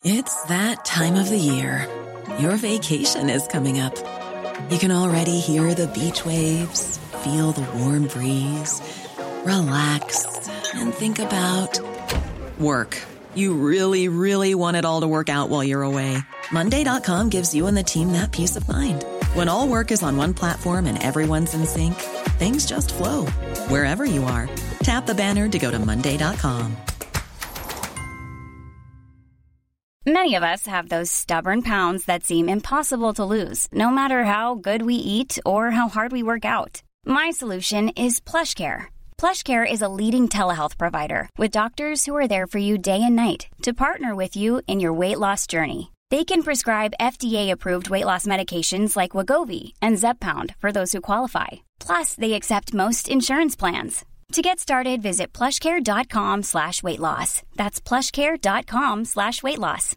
It's that time of the year. Your vacation is coming up. You can already hear the beach waves, feel the warm breeze, relax, and think about work. You really, really want it all to work out while you're away. Monday.com gives you and the team that peace of mind. When all work is on one platform and everyone's in sync, things just flow. Wherever you are, tap the banner to go to Monday.com. Many of us have those stubborn pounds that seem impossible to lose, no matter how good we eat or how hard we work out. My solution is PlushCare. PlushCare is a leading telehealth provider with doctors who are there for you day and night to partner with you in your weight loss journey. They can prescribe FDA-approved weight loss medications like Wegovy and Zepbound for those who qualify. Plus, they accept most insurance plans. To get started, visit plushcare.com/weightloss. That's plushcare.com/weightloss.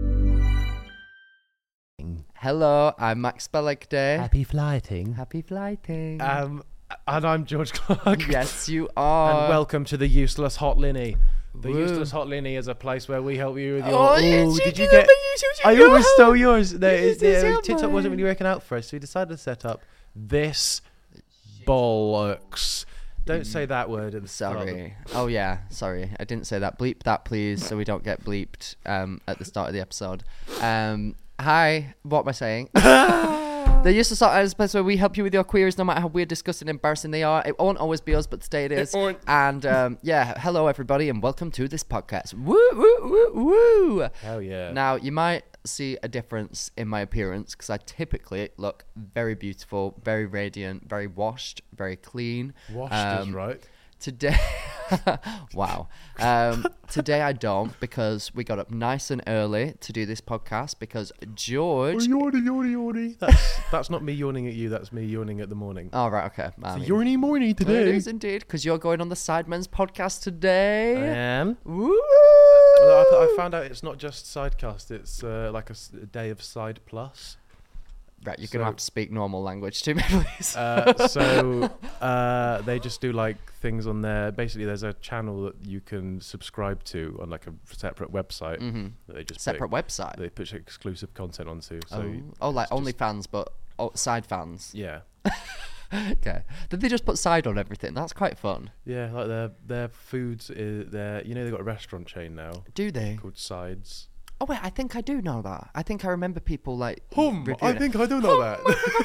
Hello, I'm Max Bellegday. Happy flighting. Happy flighting. And I'm George Clark. Yes, you are. And welcome to the Useless Hot Linny. The Woo. Useless Hot Linny is a place where we help you with your... Oh, did you get... I always stole yours. No, TikTok wasn't really working out for us, so we decided to set up this bollocks. Don't say that word at the start. Sorry. Oh, yeah. Sorry. I didn't say that. Bleep that, please, so we don't get bleeped at the start of the episode. Hi. What am I saying? The Useless Hot is a place where we help you with your queries, no matter how weird, disgusting, embarrassing they are. It won't always be us, but today it is. And yeah, hello everybody, and welcome to this podcast. Woo, woo, woo, woo. Hell yeah. Now, you might see a difference in my appearance, because I typically look very beautiful, very radiant, very washed, very clean. Washed is right. Today, wow. Today I don't, because we got up nice and early to do this podcast because George... Yawny. That's not me yawning at you, that's me yawning at the morning. Oh, right, okay. It's a yawny morning today. It is indeed, because you're going on the Sidemen's podcast today. I am. Woo! I found out it's not just Sidecast, it's like a day of Side Plus. Right, you're going to have to speak normal language to me, please. They just do like things on there. Basically, there's a channel that you can subscribe to on like a separate website. Mm-hmm. That they just website? They push exclusive content onto. So like OnlyFans, but side fans. Yeah. Okay. Did they just put side on everything? That's quite fun. Yeah, like their foods is they've got a restaurant chain now. Do they? Called Sides. Oh wait, I think I do know that. I think I remember people like. I think I do know that.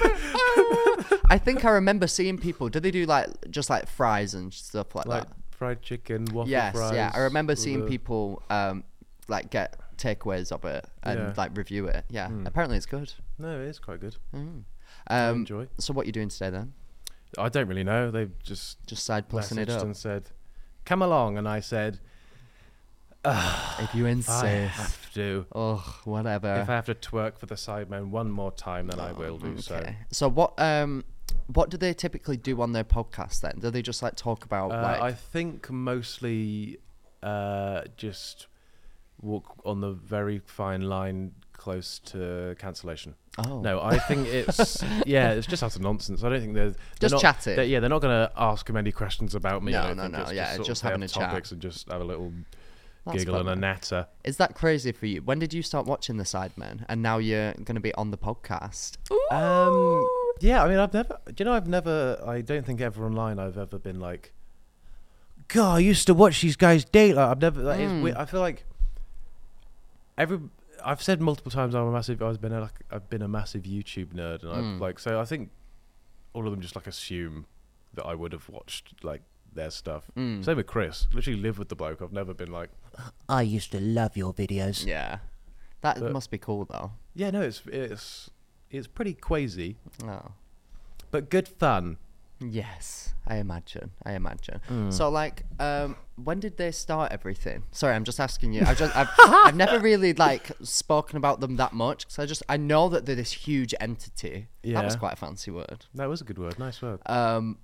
I think I remember seeing people. Do they do like just like fries and stuff like that? Fried chicken, waffle fries. Yeah. I remember seeing people like get takeaways of it and like review it. Yeah, apparently it's good. No, it is quite good. I enjoy. So what are you doing today then? I don't really know. They've just side plussing it up and said, "Come along," and I said, if you insist. I have to. Oh, whatever. If I have to twerk for the Sidemen one more time, then I will do so. So what do they typically do on their podcast then? Do they just like talk about like? I think mostly just walk on the very fine line close to cancellation. Oh. No, I think it's it's just utter nonsense. I don't think they're just chatting. They're not going to ask many questions about me. No. It's just having a chat topics and just have a little That's giggle fun, and a natter. Is that crazy for you? When did you start watching the Sidemen, and now you're going to be on the podcast? Yeah, I mean, I don't think ever online I've ever been like, God, I used to watch these guys date. Like, I've never. That is weird. I feel like I've said multiple times I've been a massive YouTube nerd, and so I think all of them just like assume that I would have watched like their stuff. Same with Chris. Literally live with the bloke. I've never been like, I used to love your videos. Yeah, that must be cool though. Yeah, no, it's pretty crazy. Oh, but good fun. Yes, I imagine. So like, when did they start everything? Sorry, I'm just asking you. I've never really like spoken about them that much, because I know that they're this huge entity. Yeah. That was quite a fancy word. That was a good word. Nice word.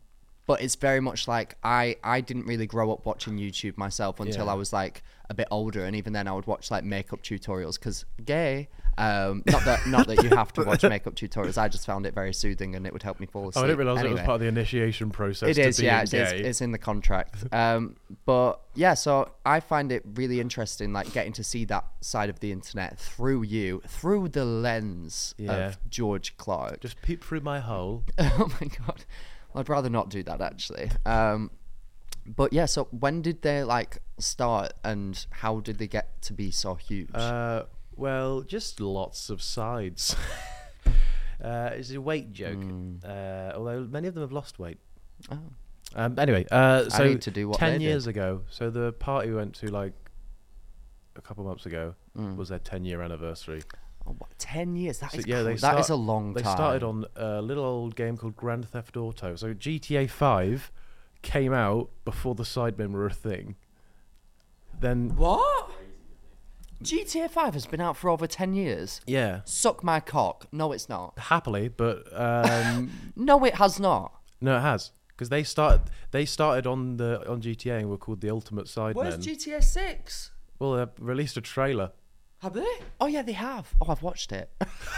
But it's very much like I didn't really grow up watching YouTube myself until I was like a bit older, and even then I would watch like makeup tutorials because gay. Not that you have to watch makeup tutorials. I just found it very soothing and it would help me fall asleep. I didn't realise anyway. it was part of the initiation process. It is, yeah. Gay. It's in the contract. But yeah, so I find it really interesting, like getting to see that side of the internet through the lens of George Clark. Just peep through my hole. Oh my god, I'd rather not do that actually. But yeah, so when did they like start, and how did they get to be so huge? Well, just lots of sides. It's a weight joke. Although many of them have lost weight. Oh. Anyway, I so need to do what 10 they years did. ago, so the party we went to like a couple months ago was their 10-year anniversary. Oh, what, 10 years? That So, is yeah, that is a long They time. started on a little old game called Grand Theft Auto. So GTA 5 came out before the Sidemen were a thing. Then What? GTA 5 has been out for over 10 years. yeah, Suck my cock. No, it's not. happily, but No, it has not. no, it has, because they started on GTA and were called the Ultimate Sidemen. Where's GTA 6? Well, they released a trailer. Have they? Oh, yeah, they have. Oh, I've watched it.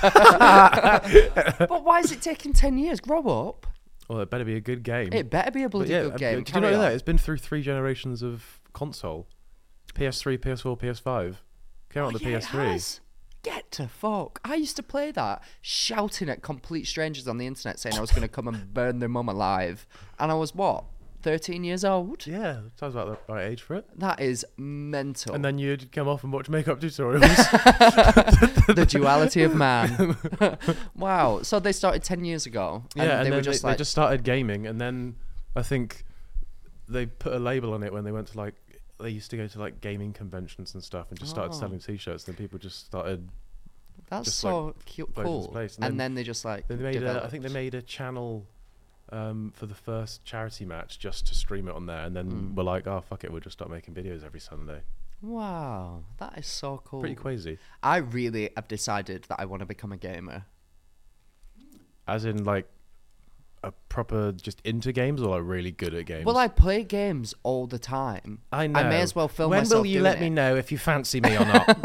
But why is it taking 10 years? Grow up. Well, it better be a good game. It better be a bloody good game. Did you Carry know that on. it's been through 3 generations of console? PS3, PS4, PS5. Came out on the Yeah, it PS3. has. Get to fuck. I used to play that, shouting at complete strangers on the internet saying I was going to come and burn their mum alive. And I was, what, 13 years old? Yeah, sounds about the right age for it. That is mental. And then you'd come off and watch makeup tutorials. The duality of man. Wow. So they started 10 years ago. And yeah, and they then were just they like, just started gaming, and then I think they put a label on it when they went to like, they used to go to like gaming conventions and stuff and just started selling t-shirts. Then people just started. that's just, so like, cute, floating cool. this place. And then they just like, They made I think they developed. made a channel for the first charity match just to stream it on there, and then we're like, oh fuck it, we'll just start making videos every Sunday. Wow, that is so cool. Pretty crazy. I really have decided that I want to become a gamer. As in like a proper just into games, or like really good at games. Well, I play games all the time. I know. I may as well film When myself will you doing let it. me know if you fancy me or not?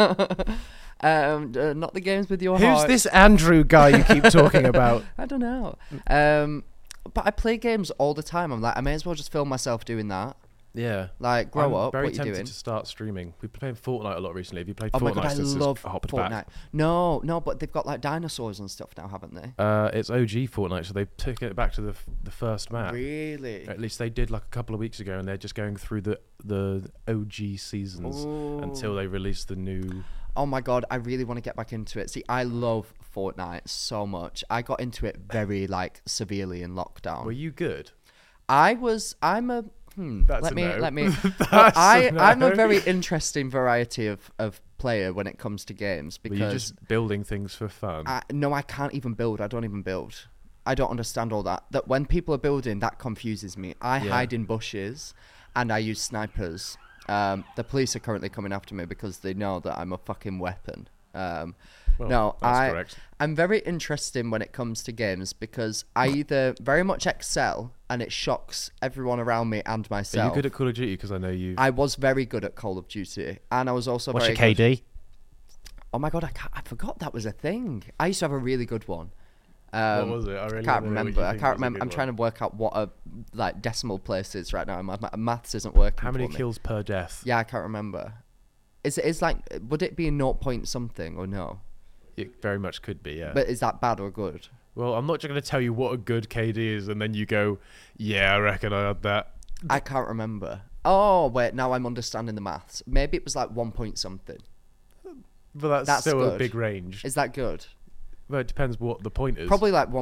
Not the games with your Who's heart. this Andrew guy you keep talking about? I don't know. But I play games all the time. I'm like, I may as well just film myself doing that. Yeah. Like, grow I'm up. very What you tempted doing? to start streaming. We've been playing Fortnite a lot recently. Have you played Oh Fortnite my god, I since love it's hopped Fortnite. back? No, but they've got like dinosaurs and stuff now, haven't they? It's OG Fortnite, so they took it back to the first map. Really? At least they did like a couple of weeks ago, and they're just going through the OG seasons until they release the new. Oh my god, I really want to get back into it. See, I love Fortnite so much. I got into it very like severely in lockdown. Were you good? I'm a That's let a me no. let me That's I'm a no. very interesting variety of player when it comes to games Were you because just building things for fun? no, I can't even build. I don't even build. I don't understand all that. That when people are building, that confuses me. I hide in bushes and I use snipers. The police are currently coming after me because they know that I'm a fucking weapon. No, that's correct. I'm very interested when it comes to games because I either very much excel and it shocks everyone around me and Are myself. you good at Call of Duty? Because I know you. I was very good at Call of Duty, and I was also What's very your good. KD? Oh my god, I forgot that was a thing. I used to have a really good one. What was it? I really can't wanna know what you remember. I think can't was a remember. good I'm one. trying to work out what a like decimal place is right now. My maths isn't working. How many for me. kills per death? Yeah, I can't remember. Is like would it be a 0 point something or no? It very much could be, yeah. But is that bad or good? Well, I'm not just going to tell you what a good KD is, and then you go, yeah, I reckon I had that. I can't remember. Oh wait, now I'm understanding the maths. Maybe it was like 1 point something. But that's still good. a big range. Is that good? Well, it depends what the point is. Probably like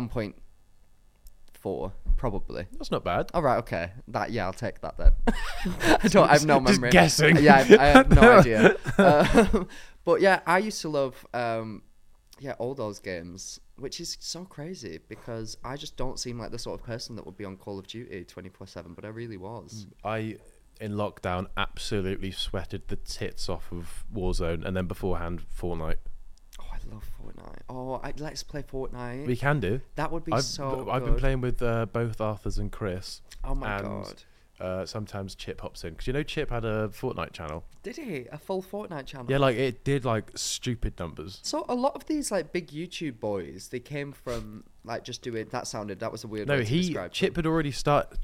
1.4. Probably. That's not bad. All right, okay. I'll take that then. I have no Just memory. guessing. Yeah, I have no idea. But yeah, I used to love all those games, which is so crazy because I just don't seem like the sort of person that would be on Call of Duty 24/7, but I really was. I, in lockdown, absolutely sweated the tits off of Warzone, and then beforehand, Fortnite. Oh, I love Fortnite. Oh, let's play Fortnite. We can do. That would be so I've good. been playing with both Arthurs and Chris. Oh my and, god. Sometimes Chip hops in, because Chip had a Fortnite channel. Did he? A full Fortnite channel? Yeah, like it did like stupid numbers. So a lot of these like big YouTube boys, they came from like just doing. That was a weird. No, way to describe Chip them. had already started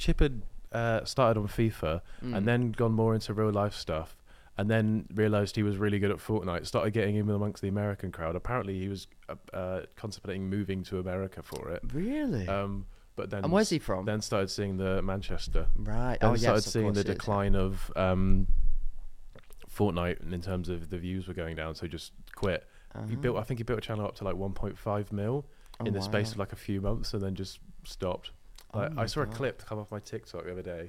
on FIFA and then gone more into real life stuff, and then realized he was really good at Fortnite. Started getting him amongst the American crowd. Apparently, he was contemplating moving to America for it. Really? But then, And where's he from? Then started seeing the Manchester. Right. Then Oh, yes, started of seeing course the it is, yeah. decline of Fortnite in terms of the views were going down, so just quit. I think he built a channel up to like 1.5 mil in the space of like a few months, and then just stopped. Like, I saw a clip come off my TikTok the other day,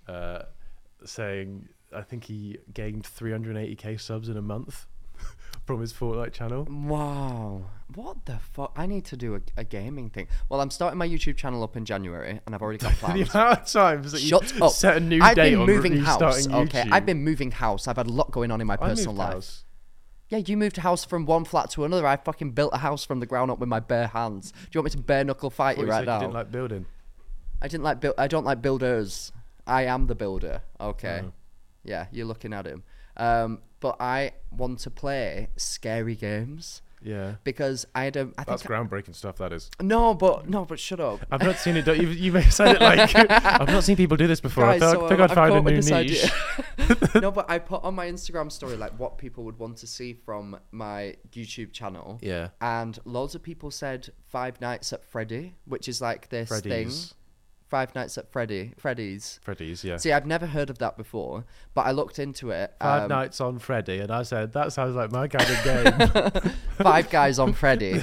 saying I think he gained 380k subs in a month from his Fortnite channel. Wow. What the fuck? I need to do a gaming thing. Well, I'm starting my YouTube channel up in January, and I've already got The plans. amount of times that Shut you up. set a new I've date been on moving house. restarting Okay, YouTube. I've been moving house. I've had a lot going on in my I personal moved life. house. Yeah, you moved house from one flat to another. I fucking built a house from the ground up with my bare hands. Do you want me to bare knuckle fight I thought you you right said now? you didn't like building. I don't like builders. I am the builder. Okay. Oh. Yeah, you're looking at him. But I want to play scary games Yeah. because I That's think groundbreaking stuff, that is. no, but shut up. I've not seen it. You may have said it like I've not seen people do this before. Guys, I so think I'd I've find a come up new with this niche. idea. No, but I put on my Instagram story like what people would want to see from my YouTube channel. Yeah. And loads of people said Five Nights at Freddy, which is like this thing. Freddy's. Five Nights at Freddy's. Freddy's, yeah. See, I've never heard of that before, but I looked into it. Five Nights on Freddy, and I said, that sounds like my kind of game. Five Guys on Freddy.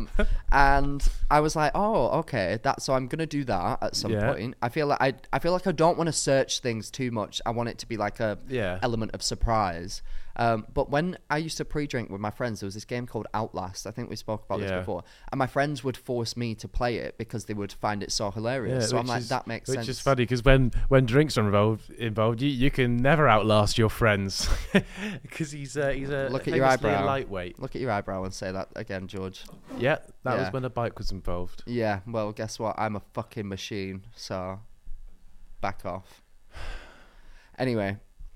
And I was like, oh, okay, so I'm gonna do that at some Yeah. point. I feel like I don't want to search things too much. I want it to be like a Yeah. element of surprise. But when I used to pre-drink with my friends, there was this game called Outlast. I think we spoke about this Yeah. before. And my friends would force me to play it because they would find it so hilarious. So I'm like, that makes sense. Which is funny, because when drinks are involved, you can never outlast your friends. Because he's a Look at your famously a eyebrow. lightweight. Look at your eyebrow and say that again, George. Yeah, that Yeah. was when a bike was involved. Yeah, well, guess what? I'm a fucking machine, so back off. Anyway,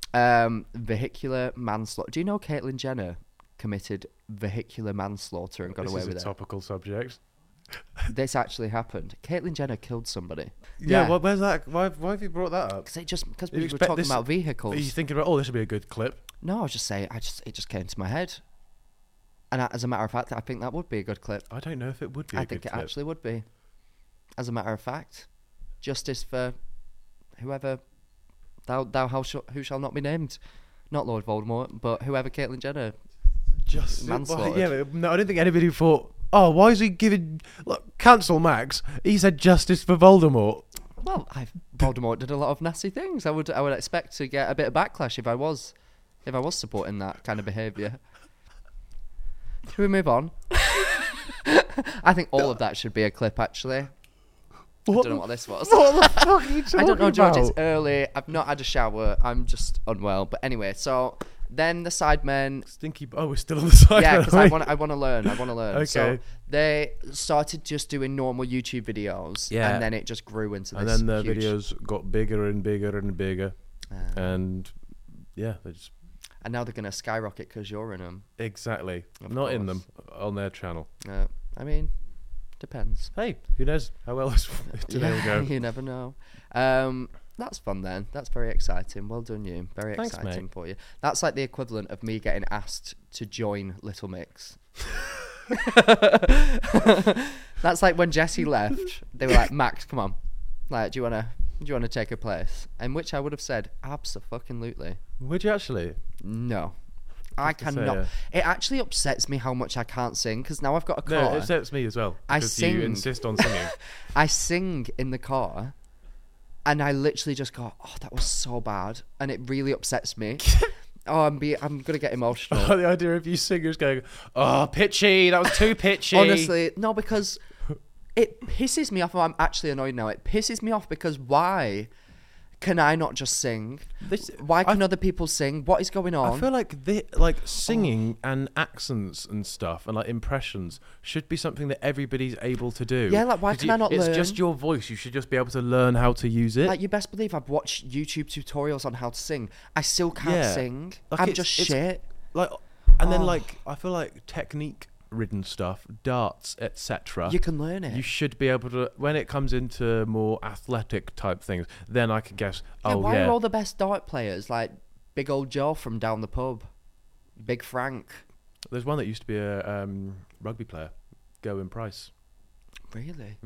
vehicular manslaughter. Do you know Caitlyn Jenner committed vehicular manslaughter and got This away is with a topical subject. it? This actually happened. Caitlyn Jenner killed somebody. Yeah, well, where's that? Why have you brought that up? Because You we were expect talking this- about Are you vehicles. thinking about, this would be a good clip? No, I was just saying. It just came to my head. And as a matter of fact, I think that would be a good clip. I don't know if it would be I a good think it clip. actually would be. As a matter of fact, justice for whoever who shall not be named, not Lord Voldemort, but whoever Caitlyn Jenner. Just manslaughtered. yeah, but no, I don't think anybody thought, why is he giving... Look, cancel Max. He said justice for Voldemort. Well, Voldemort did a lot of nasty things. I would expect to get a bit of backlash if I was supporting that kind of behaviour. Should we move on? I think all of that should be a clip, actually. I don't know what this was. What the fuck are you talking I don't know, George. It's about? early. I've not had a shower. I'm just unwell. But anyway, so then the Sidemen. Stinky... Oh, we're still on the side. Yeah, by because the way. I want to learn. So Okay. they started just doing normal YouTube videos, Yeah. and then it just grew into And this. then the huge, videos got bigger and bigger and bigger. And yeah, they just... and now they're gonna skyrocket because you're in them. Exactly. Of Not in course. them. On their channel. I mean, depends. Hey, who knows how well today will go. You never know. That's fun then. That's very exciting. Well done, you. Very Thanks, exciting mate. for you. That's like the equivalent of me getting asked to join Little Mix. That's like when Jesse left. They were like, Max, come on. Like, do you wanna take her place? And which I would have said, abso-fucking-lutely. Would you actually? No. I to say, cannot. yeah. It actually upsets me how much I can't sing because now I've got a car. No, it upsets me as well. I Because sing. you insist on singing. I sing in the car and I literally just go, oh, that was so bad. And it really upsets me. I'm going to get emotional. The idea of you singers going, oh, pitchy, that was too pitchy. Honestly, no, because it pisses me off. I'm actually annoyed now. It pisses me off because why? Can I not just sing? This- Why can other people sing? What is going on? I feel like singing and accents and stuff and like impressions should be something that everybody's able to do. Yeah, like, why 'Cause can I not It's learn? just your voice. You should just be able to learn how to use it. Like, you best believe I've watched YouTube tutorials on how to sing. I still can't Yeah. sing. Like, I'm it's- just it's- shit. Like, and then Oh. like I feel like technique-ridden stuff, darts, etc. You can learn it. You should be able to. When it comes into more athletic type things, then I can guess. Yeah, Oh why yeah, are all the best dart players like Big Old Joe from down the pub? Big Frank. there's one that used to be a rugby player, Gowan Price. Really?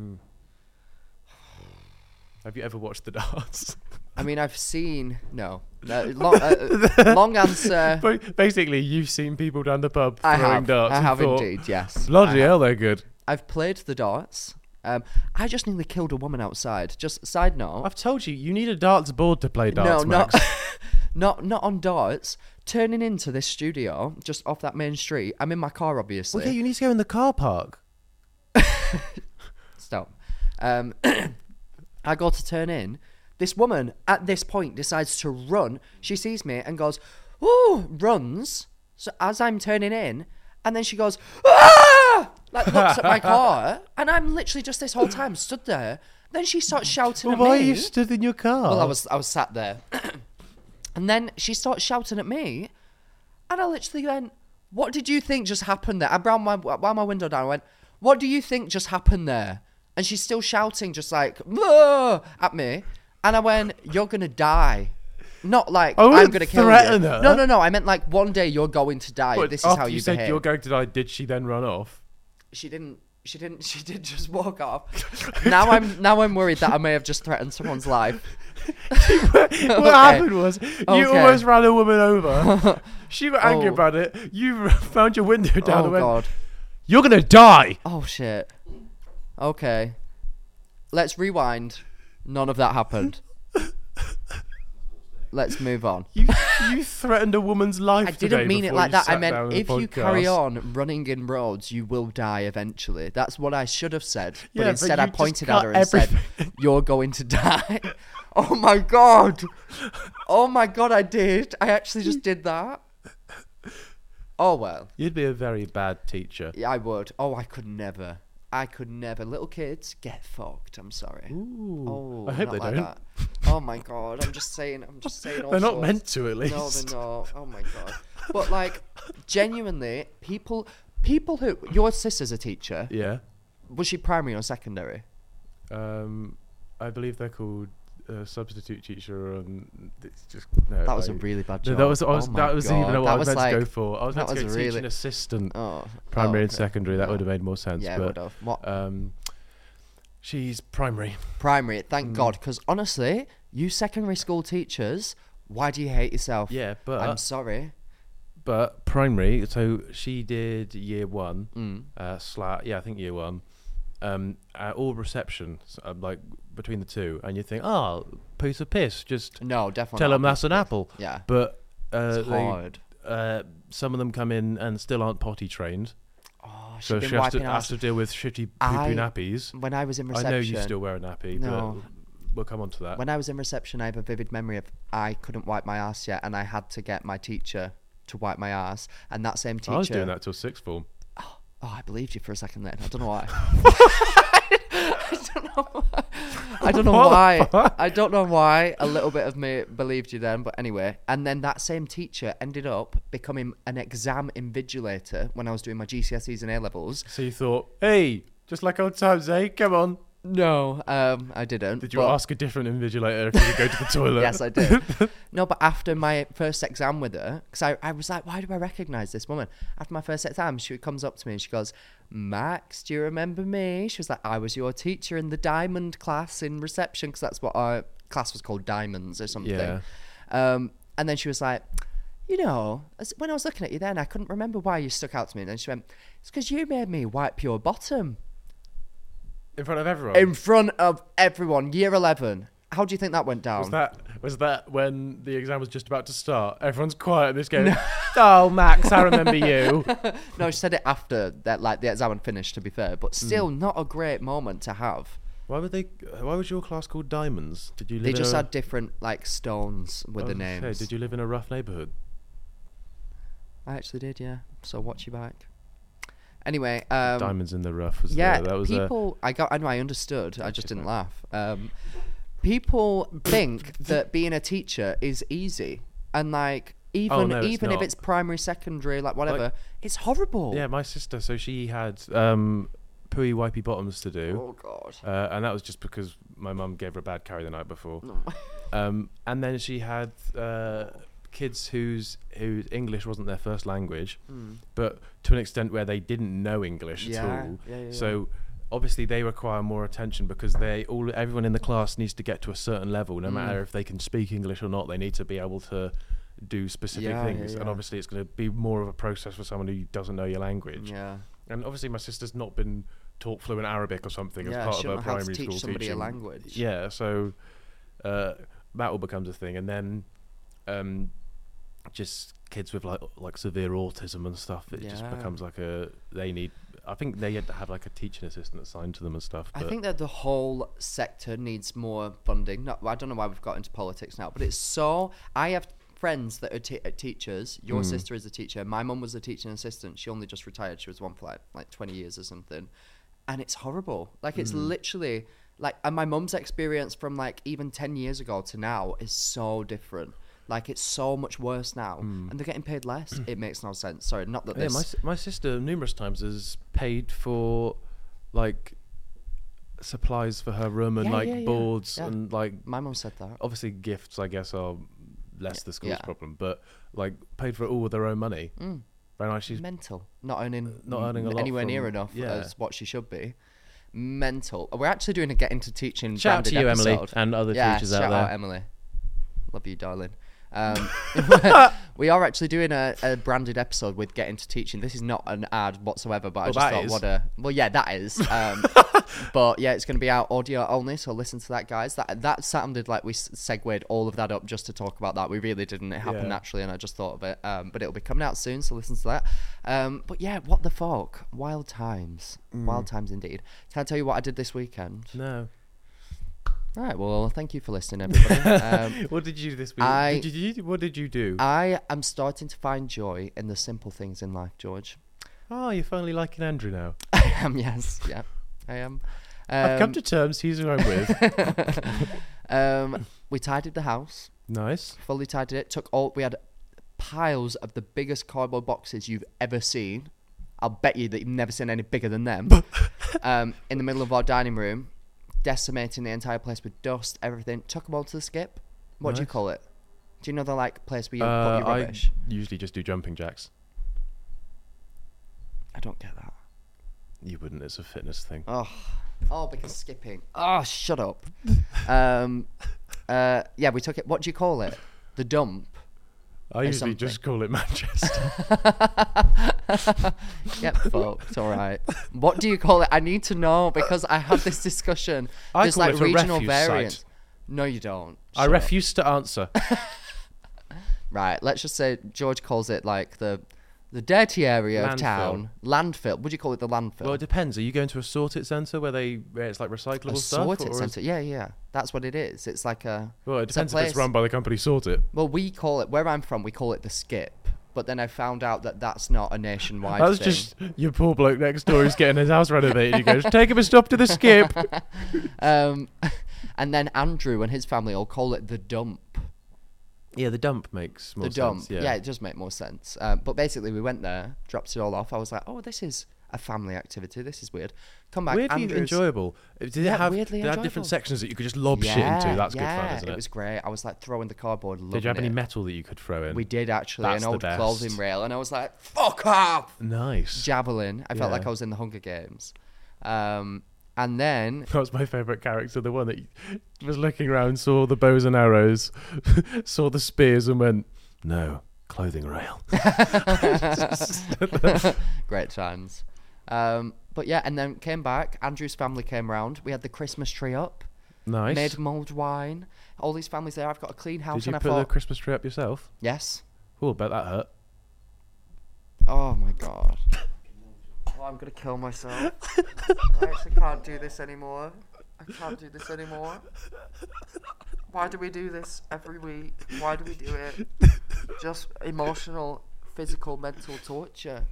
Have you ever watched the darts? I mean, I've seen... No. Long answer. But basically, you've seen people down the pub I throwing have. darts. I and have thought, indeed, yes. Bloody I have. hell, they're good. I've played the darts. I just nearly killed a woman outside. Just side note. I've told you, you need a darts board to play darts, no, Max. not on darts. Turning into this studio, just off that main street. I'm in my car, obviously. Well, yeah, you need to go in the car park. Stop. I go to turn in. This woman, at this point, decides to run. She sees me and goes, "Ooh," runs. So as I'm turning in, and then she goes, "Ah!" Like, looks at my car, and I'm literally just this whole time stood there. Then she starts shouting Well, at me. why are you stood in your car? Well, I was sat there, and then she starts shouting at me, and I literally went, "What did you think just happened there?" I wound my window down. I went, "What do you think just happened there?" And she's still shouting, just like "Whoa!" at me, and I went, "You're gonna die." Not like I I'm wouldn't gonna kill threaten you. her. No. I meant like one day you're going to die. But This is after how you said behave. you're going to die, did she then run off? She didn't. She did just walk off. Now I'm worried that I may have just threatened someone's life. What happened was you Okay. almost ran a woman over. She got angry Oh. about it. You found your window down Oh and went, God. "You're gonna die." Oh shit. Okay. Let's rewind. None of that happened. Let's move on. You threatened a woman's life. I today didn't mean it before like you that. I sat down meant on the if you carry podcast. on running in roads, you will die eventually. That's what I should have said. Yeah, But but instead you I just pointed cut at her and said, "You're going to die." Oh my God. Oh my God, I did. I actually just did that. Oh well. You'd be a very bad teacher. Yeah, I would. Oh, I could never. Little kids, get fucked. I'm sorry. Ooh, Oh, I hope not they like don't. That. Oh my God. I'm just saying. All They're not sorts. meant to, at least. No, they're not. Oh my God. But like, genuinely, people who your sister's a teacher. Yeah. Was she primary or secondary? I believe they're called substitute teacher, and it's just no. That was a like- really bad No, job. that was Oh my that was God. even what That I was meant like, to go for. I was that meant to go was teaching really- assistant, Oh, primary and okay. secondary. That No. would have made more sense. Yeah, it but would have. What? She's primary. Primary. Thank God, because honestly, you secondary school teachers, why do you hate yourself? Yeah, but I'm sorry. But primary, so she did year one. Mm. Yeah, I think year one. All reception, like between the two, and you think, oh, piece of piss. Just No, definitely. tell not. them that's an apple. Yeah. But It's hard. some of them come in and still aren't potty trained, Oh, she's so been she has wiping to deal with shitty poopy nappies. When I was in I reception, know you still wear a nappy, No. but we'll come on to that. when I was in reception, I have a vivid memory of I couldn't wipe my ass yet, and I had to get my teacher to wipe my ass, and that same teacher. I was doing that till sixth form. Oh, I believed you for a second then. I don't know why. I don't know why. I don't know why. A little bit of me believed you then, but anyway. And then that same teacher ended up becoming an exam invigilator when I was doing my GCSEs and A levels. So you thought, hey, just like old times, eh? Come on. No, I didn't. Did you but- ask a different invigilator if you could go to the toilet? Yes, I did. No, but after my first exam with her, because I was like, why do I recognise this woman? After my first exam, she comes up to me and she goes, "Max, do you remember me?" She was like, "I was your teacher in the diamond class in reception," because that's what our class was called, diamonds or something. Yeah. And then she was like, "You know, when I was looking at you then, I couldn't remember why you stuck out to me." And then she went, "It's because you made me wipe your bottom." In front of everyone. In front of everyone, year 11. How do you think that went down? Was that when the exam was just about to start? Everyone's quiet in this game. Oh, Max, I remember you. No, she said it after that, like the exam had finished, to be fair, but still not a great moment to have. Why was your class called Diamonds? Did you live They in just a, had different like stones with the Okay, names. did you live in a rough neighbourhood? I actually did, yeah. So watch your back. Anyway, Diamonds in the Rough was yeah, that was people. I understood. I just didn't laugh. People think that being a teacher is easy, and like even no, it's if not. it's primary, secondary, like whatever, it's horrible. Yeah, my sister. So she had pooey wipey bottoms to do. Oh God. And that was just because my mum gave her a bad carry the night before. And then she had kids whose English wasn't their first language, but to an extent where they didn't know English at all. Yeah. So obviously they require more attention because everyone in the class needs to get to a certain level, no matter if they can speak English or not. They need to be able to do specific things, and obviously it's going to be more of a process for someone who doesn't know your language. Yeah. And obviously my sister's not been taught fluent Arabic or something as Yeah, part she of her don't know how to primary teach school somebody teaching. a language. Yeah, so that all becomes a thing, and then just kids with like severe autism and stuff. It just becomes like I think they had to have like a teaching assistant assigned to them and stuff. I But think that the whole sector needs more funding. I don't know why we've got into politics now, but it's so. I have friends that are teachers. Your sister is a teacher. My mum was a teaching assistant. She only just retired. She was one for like 20 years or something. And it's horrible. Like it's literally like, and my mum's experience from like even 10 years ago to now is so different. Like it's so much worse now, and they're getting paid less. It makes no sense. Sorry, not that this. Yeah, my sister numerous times has paid for like supplies for her room and boards and like. My mum said that. Obviously, gifts I guess are less the school's Yeah. problem, but like paid for it all with their own money. Very nice. She's Mental. Not earning a lot anywhere near from- enough yeah. as what she should be. Mental. We're actually doing a get into teaching. Shout out to branded you, Emily, episode. and other Yeah, teachers out shout there. out Emily. Love you, darling. We are actually doing a branded episode with Get Into Teaching. This is not an ad whatsoever, but I just that thought, is. well, yeah, that is. But yeah, it's going to be out audio only, so listen to that, guys. That sounded like we segued all of that up just to talk about that. We really didn't. It happened Yeah. naturally, and I just thought of it. But it'll be coming out soon, so listen to that. But yeah, what the fuck? Wild times. Wild times indeed. Can I tell you what I did this weekend? No. All right, well, thank you for listening, everybody. What did you do this week? What did you do? I am starting to find joy in the simple things in life, George. Oh, you're finally liking Andrew now. I am, yes, yeah, I am. I've come to terms. He's who I'm with. We tidied the house, Nice. fully tidied it. We had piles of the biggest cardboard boxes you've ever seen. I'll bet you that you've never seen any bigger than them. In the middle of our dining room, decimating the entire place with dust, everything. Took them all to the skip. What do you Nice. call it? Do you know the like place where you put your I rubbish? usually just do jumping jacks. I don't get that. You wouldn't. It's a fitness thing. Oh, because skipping. Oh, shut up. Yeah, we took it. What do you call it? The dump. I usually just call it Manchester. Get fucked. All right. What do you call it? I need to know because I had this discussion. I There's call like it a regional refuse site. variants. No, you don't. I Shut up. refuse to answer. Right. Let's just say George calls it like the dirty area of Landfill. town. Landfill. Would you call it the landfill? Well, it depends. Are you going to a sorted centre where it's like recyclable a stuff? sorted or is- centre. Yeah. That's what it is. It's like a. Well, it it's a depends if it's place- run by the company Sort It. Well, we call it, where I'm from, we call it the skip. But then I found out that that's not a nationwide That's thing. just your poor bloke next door who's getting his house renovated. He goes, take him a stop to the skip. And then Andrew and his family all call it the dump. Yeah, the dump makes more The dump. sense. Yeah, it does make more sense. But basically, we went there, dropped it all off. I was like, oh, this is a family activity. This is weird. Come back. Weirdly Andrew's- enjoyable. Did it Yeah, have weirdly different enjoyable. sections that you could just lob shit into? That's good fun, isn't it? It was great. I was like throwing the cardboard. Did you have any loving it. metal that you could throw in? We did actually, That's an the old best. clothing rail, and I was like, fuck off! Nice. Javelin. I felt Yeah. like I was in the Hunger Games. And then That was my favourite character, the one that was looking around, saw the bows and arrows, saw the spears and went, no, clothing rail. great times. But yeah, and then came back. Andrew's family came round. We had the Christmas tree up. Nice. Made mulled wine. All these families there. I've got a clean house, Did you and I put the thought, Christmas tree up yourself? yes. Oh, bet that hurt. Oh my god. Oh, I'm gonna kill myself. I actually can't do this anymore. I can't do this anymore. Why do we do this every week? Why do we do it? Just emotional, physical, mental torture.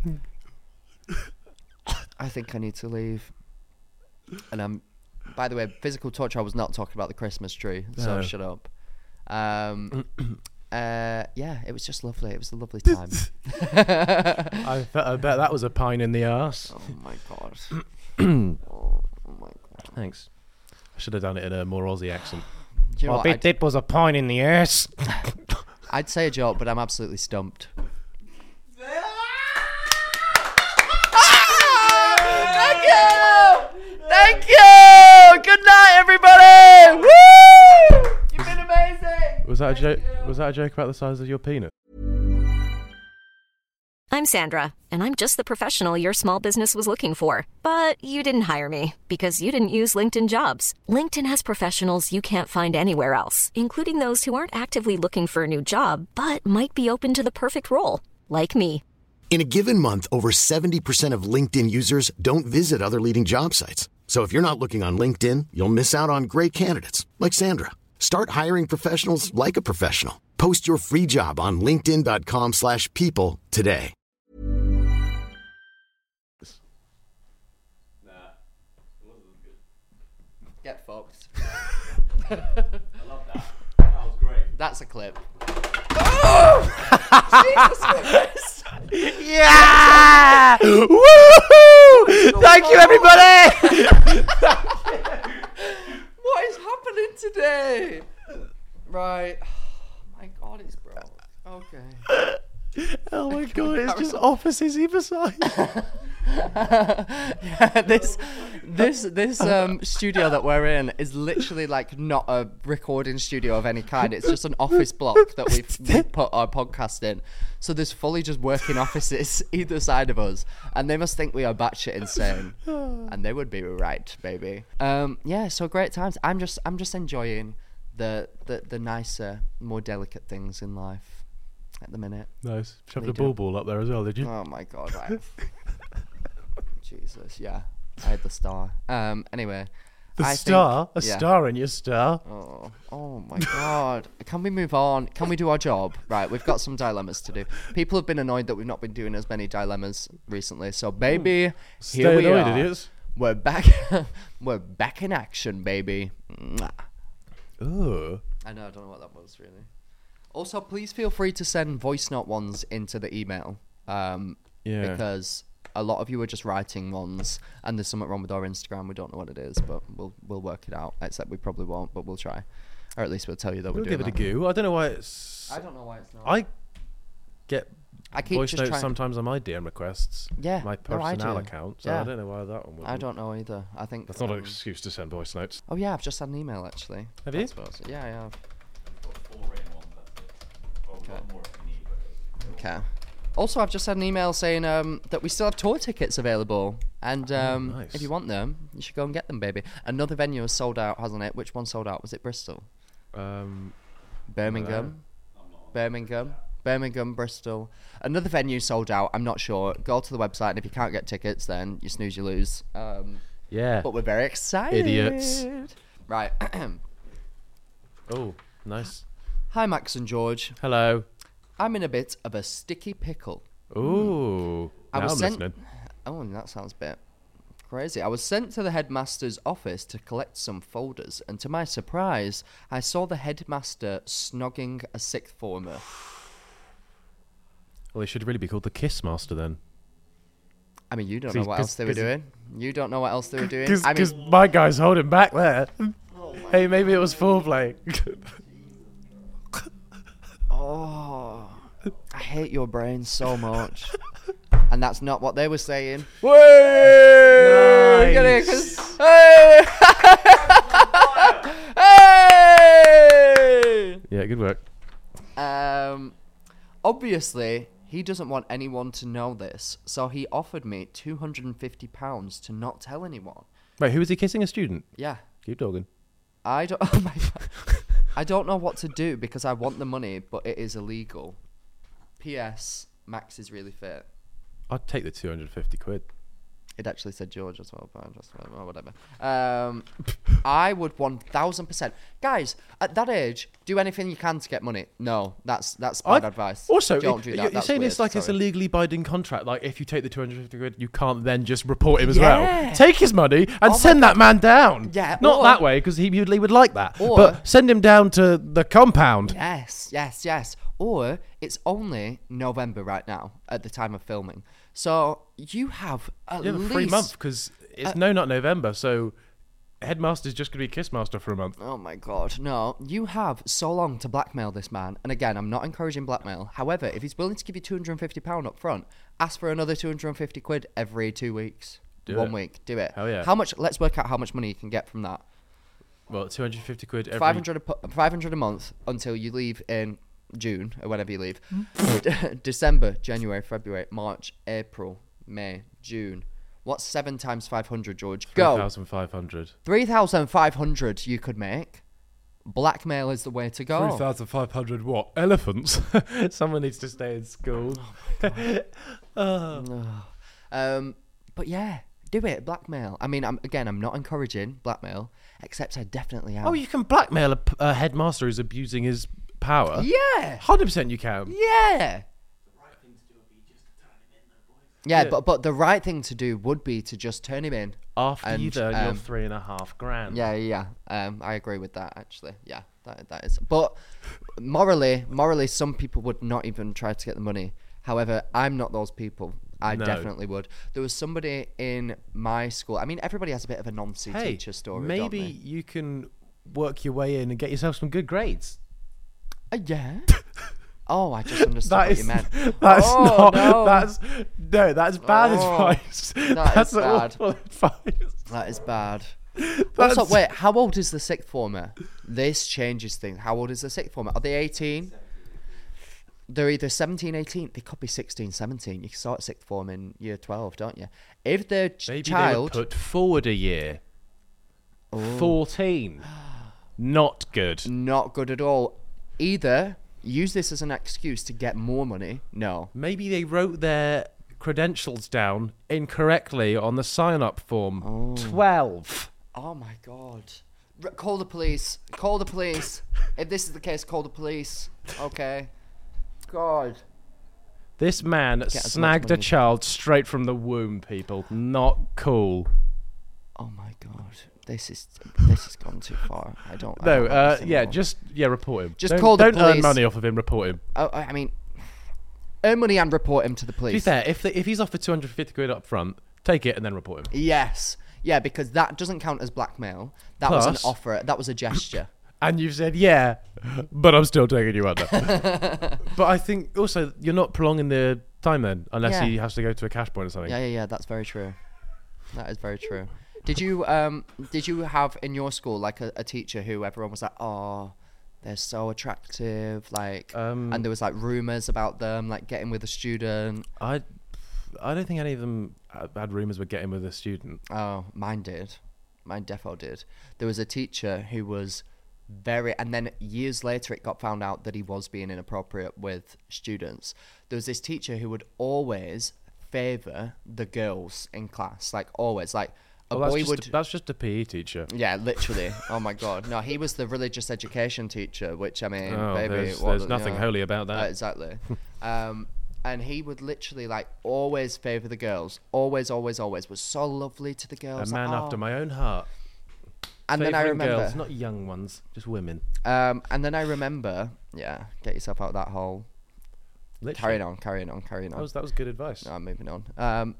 I think I need to leave. And by the way, physical torture, I was not talking about the Christmas tree, so No. shut up. Yeah, it was just lovely. It was a lovely time. I bet that was a pine in the arse. Oh my god. Oh my god. Thanks. I should have done it in a more Aussie accent. Do you know what? it was a pine in the arse. I'd say a joke, but I'm absolutely stumped. Thank you! Thank you! Good night, everybody! Woo! You've been amazing! Was that a joke? Was that a joke about the size of your penis? I'm Sandra, and I'm just the professional your small business was looking for. But you didn't hire me because you didn't use LinkedIn Jobs. LinkedIn has professionals you can't find anywhere else, including those who aren't actively looking for a new job, but might be open to the perfect role, like me. In a given month, over 70% of LinkedIn users don't visit other leading job sites. So if you're not looking on LinkedIn, you'll miss out on great candidates like Sandra. Start hiring professionals like a professional. Post your free job on linkedin.com/people today. Get fucked. I love that. That was great. That's a clip. Oh! Jesus Christ! Yeah! Woo! Thank you, everybody. What is happening today? Right. Oh my god, it's broke. Okay. Oh my god, it's just offices either side. Yeah, this studio that we're in is literally like not a recording studio of any kind. It's just an office block that we've put our podcast in. So there's fully just working offices either side of us, and they must think we are batshit insane, and they would be right, baby. Yeah, so great times. I'm just enjoying the nicer, more delicate things in life at the minute. Nice. Shoved They a do. ball up there as well, did you? Oh my god, right. Jesus, yeah. I had the star. Anyway. A star in your star. Oh my god. Can we move on? Can we do our job? Right, we've got some dilemmas to do. People have been annoyed that we've not been doing as many dilemmas recently. So baby, here we annoyed, are. idiots. We're back. We're back in action, baby. Mwah. Ooh. I know, I don't know what that was really. Also, please feel free to send voice note ones into the email. Yeah. Because a lot of you are just writing ones, and there's something wrong with our Instagram. We don't know what it is, but we'll work it out. Except we probably won't, but we'll try, or at least we'll tell you that We'll we're give doing it a go. I don't know why it's. I don't know why it's not. I get I keep voice just notes trying. sometimes on my DM requests. Yeah, My no, I personnel do. account. So Yeah. I don't know why that one would. I don't know either. I think That's not an excuse to send voice notes. Oh yeah, I've just had an email actually. Have you? That's what I was- Yeah, I have. Okay. Also, I've just had an email saying that we still have tour tickets available, and nice. if you want them, you should go and get them, baby. Another venue has sold out, hasn't it? Which one sold out? Was it Bristol? Birmingham? Birmingham, Bristol. Another venue sold out. I'm not sure. Go to the website, and if you can't get tickets, then you snooze, you lose. Yeah. But we're very excited. Idiots. Right. Oh, nice. Hi, Max and George. Hello. I'm in a bit of a sticky pickle. Ooh. I Now was I'm sent. listening. Oh, that sounds a bit crazy. I was sent to the headmaster's office to collect some folders, and to my surprise, I saw the headmaster snogging a sixth former. Well, they should really be called the Kiss Master then. I mean, you don't know what else they were doing. You don't know what else they were doing. I Because mean, my guy's holding back there. Hey, maybe it was foreplay. oh, I hate your brain so much. And that's not what they were saying. Way! Nice. Hey! Hey! Yeah, good work. Obviously, he doesn't want anyone to know this, so he offered me £250 to not tell anyone. Wait, who was he kissing? A student? Yeah, Keep talking. I don't. Oh my god, I don't know what to do because I want the money, but it is illegal. P.S. Max is really fit. I'd take the 250 quid. It actually said George as well, but I'm just whatever. I would 1,000%. Guys, at that age, do anything you can to get money. No, that's bad advice. Also, don't do that. You're That's saying weird. it's like it's a Sorry. legally binding contract. Like if you take the 250 quid, you can't then just report him as well. Take his money and send that man down. Yeah, not or- that way because he would like that. Or- But send him down to the compound. Yes. Or it's only November right now at the time of filming, so you have at You have a least 3 month because it's not November, so Headmaster's just going to be Kissmaster for a month. Oh my god, no. You have so long to blackmail this man. And again, I'm not encouraging blackmail. However, if he's willing to give you £250 up front, ask for another 250 quid every 2 weeks. Do 1 it. week. Do it. Hell yeah. How much? Let's work out how much money you can get from that. Well, 250 quid every... 500 a month until you leave in June or whenever you leave. December, January, February, March, April, May, June. What's 7 times 500, George? Go. 3,500. 3,500 you could make. Blackmail is the way to go. 3,500 what? Elephants? Someone needs to stay in school. But yeah, do it. Blackmail. I mean, I'm not encouraging blackmail, except I definitely am. Oh, you can blackmail a headmaster who's abusing his power? Yeah. 100% you can. Yeah. Yeah, Yeah. but the right thing to do would be to just turn him in. After you And, earn your $3,500. Yeah. I agree with that, actually. Yeah, that is. But morally, some people would not even try to get the money. However, I'm not those people. I No. definitely would. There was somebody in my school. I mean, everybody has a bit of a non-C Hey, teacher story, maybe don't they? you can work your way in and get yourself some good grades. Yeah. Oh, I just understood what you meant. That's Oh, not. no. That's bad Oh, advice. that That's is bad. awful advice. That is bad. That's- Also, wait, how old is the sixth former? This changes things. How old is the sixth former? Are they 18? They're either 17, 18. They could be 16, 17. You can start sixth form in year 12, don't you? If their Maybe child... they would put forward a year. 14. Not good. Not good at all. Either use this as an excuse to get more money. No. Maybe they wrote their credentials down incorrectly on the sign-up form. 12. Oh my god. Call the police. Call the police. If this is the case, call the police. Okay. God. This man as much snagged a money as- child straight from the womb, people. Not cool. Oh my god. This has gone too far. I don't No, like this yeah, anymore. report him. Just Don't- call the Don't earn police. money off of him, report him. Oh, I mean, earn money and report him to the To be police. fair, if he's offered 250 quid up front, take it and then report him. Yes. Yeah, because that doesn't count as blackmail. That was an Plus- offer. That was a gesture. And you've said, yeah, but I'm still taking you under. But I think also you're not prolonging the time then, unless Yeah. he has to go to a cash point or something. Yeah. That's very true. That is very true. Did you have in your school like a teacher who everyone was like, oh, they're so attractive, like, and there was like rumors about them like getting with a student? I don't think any of them had rumours of getting with a student. Oh, mine did. Mine defo did. There was a teacher who was and then years later it got found out that he was being inappropriate with students. There was this teacher who would always favour the girls in class, like always, like a Well, boy would. That's just a PE teacher. Yeah, literally. Oh my god. No, he was the religious education teacher, which I mean, Oh, baby, there's nothing holy about that. Exactly. And he would literally like always favour the girls. Always, always, always. Was so lovely to the A girls. man like, after oh. my own heart. And then I Favouring remember. girls, not young ones, just women. And then I remember. Yeah, get yourself out of that hole. Literally. Carrying on. That was good advice. No, I'm moving on.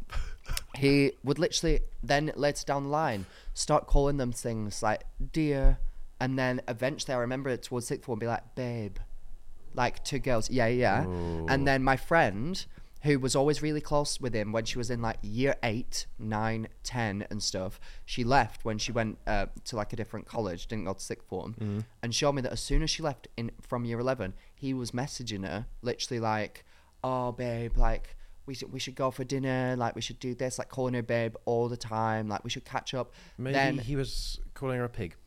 He would literally then later down the line start calling them things like dear, and then eventually I remember it towards sixth form be like babe, like to girls. Yeah. Ooh. And then my friend, who was always really close with him when she was in like year 8, 9, 10 and stuff, she left when she went to like a different college, didn't go to sixth form, and showed me that as soon as she left from year 11, he was messaging her literally like, oh babe, like we should go for dinner, like we should do this, like calling her babe all the time, like we should catch up. Maybe Then he was calling her a pig.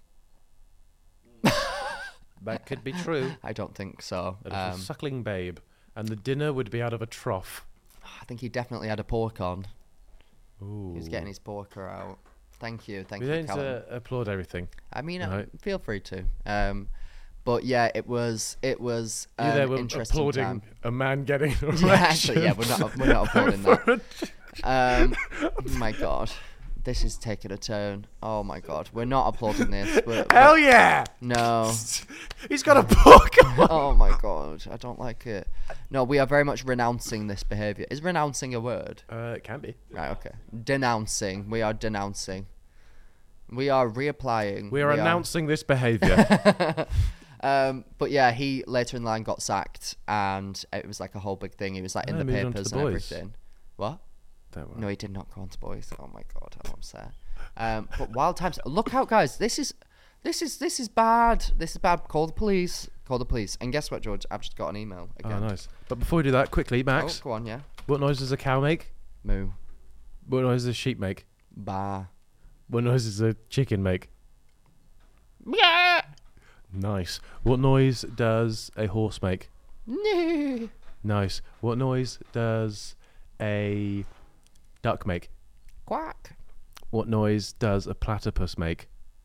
That could be true. I don't think so. That it was a suckling babe, and the dinner would be out of a trough. I think he definitely had a pork on. Ooh. He's getting his porker out. Thank you, We you, don't Callum. applaud everything. I mean, Right. feel free to. But yeah, it was You an there were interesting applauding time. a man getting an Yeah, erection. actually, yeah, we're not applauding that. My God, this is taking a turn. Oh my God, we're not applauding this. Hell yeah! No. He's got a porker. Oh my God, I don't like it. No, we are very much renouncing this behaviour. Is renouncing a word? It can be. Right, okay. Denouncing. We are denouncing. We are reapplying. We are announcing this behaviour. But yeah, he later in the line got sacked, and it was like a whole big thing. He was like in the moved on to papers The and Boys. everything. What? Don't worry. No, he did not go on to Boys. Oh my God, I'm upset. But Wild Times. Look out, guys. This is bad. This is bad. Call the police. Call the police. And guess what, George? I've just got an email again. Oh, nice. But before we do that, quickly, Max, Oh, go on, yeah. what noise does a cow make? Moo. What noise does a sheep make? Ba. What noise does a chicken make? Yeah. Nice. What noise does a horse make? No. Nice. What noise does a duck make? Quack. What noise does a platypus make?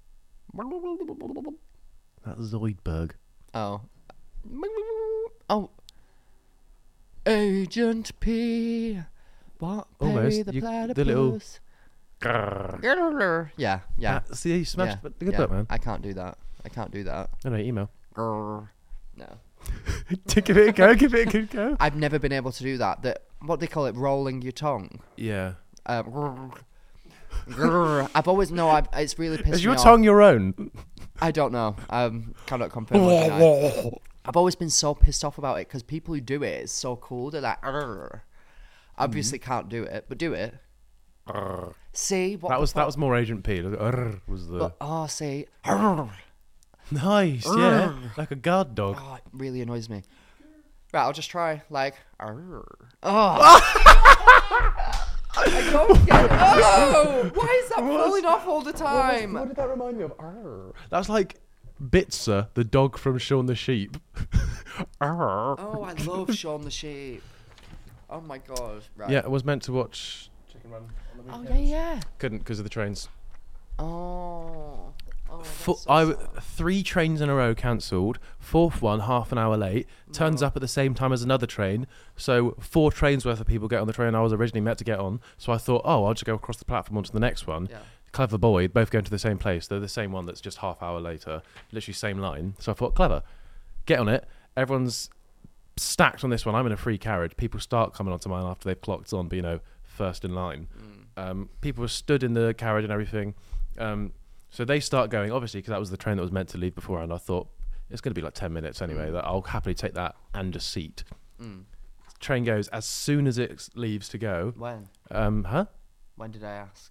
That's Zoidberg. Oh. Oh. Agent P. What? Almost. The You- platypus. the little- Yeah, yeah. See, you smashed Yeah, the good yeah. bit, man. I can't do that. I can't do that. No, email. No. Give it a go. Give it a good go. I've never been able to do that. What they call it, rolling your tongue. Yeah. I've always it's really pissed Is me your off. tongue your own? I don't know. Cannot confirm or deny. I've always been so pissed off about it because people who do it is so cool. They're like, "Arr." Obviously can't do it, but do it. See what That the was more Agent P. Look, was the see. Arr. nice, yeah, like a guard dog. Oh, it really annoys me. Right, I'll just try like. Arr. Oh. I don't get it. Oh, why is that falling off all the time? What did that remind me of? That's like Bitzer, the dog from Shaun the Sheep. Oh, I love Shaun the Sheep. Oh my God. Right. Yeah, I was meant to watch Chicken Run on the Oh weekend. yeah. Couldn't because of the trains. Oh. That's so sad. 3 trains in a row cancelled. 4th one half an hour late. Turns up at the same time as another train. So 4 trains worth of people get on the train I was originally meant to get on. So I thought, I'll just go across the platform onto the next one. Yeah. Clever boy, both going to the same place. They're the same one that's just half hour later. Literally same line. So I thought, clever. Get on it. Everyone's stacked on this one. I'm in a free carriage. People start coming onto mine after they've clocked on, but first in line. People were stood in the carriage and everything. So they start going, obviously, because that was the train that was meant to leave beforehand. I thought, it's going to be like 10 minutes anyway. That I'll happily take that and a seat. Train goes as soon as it leaves to go. When? When did I ask?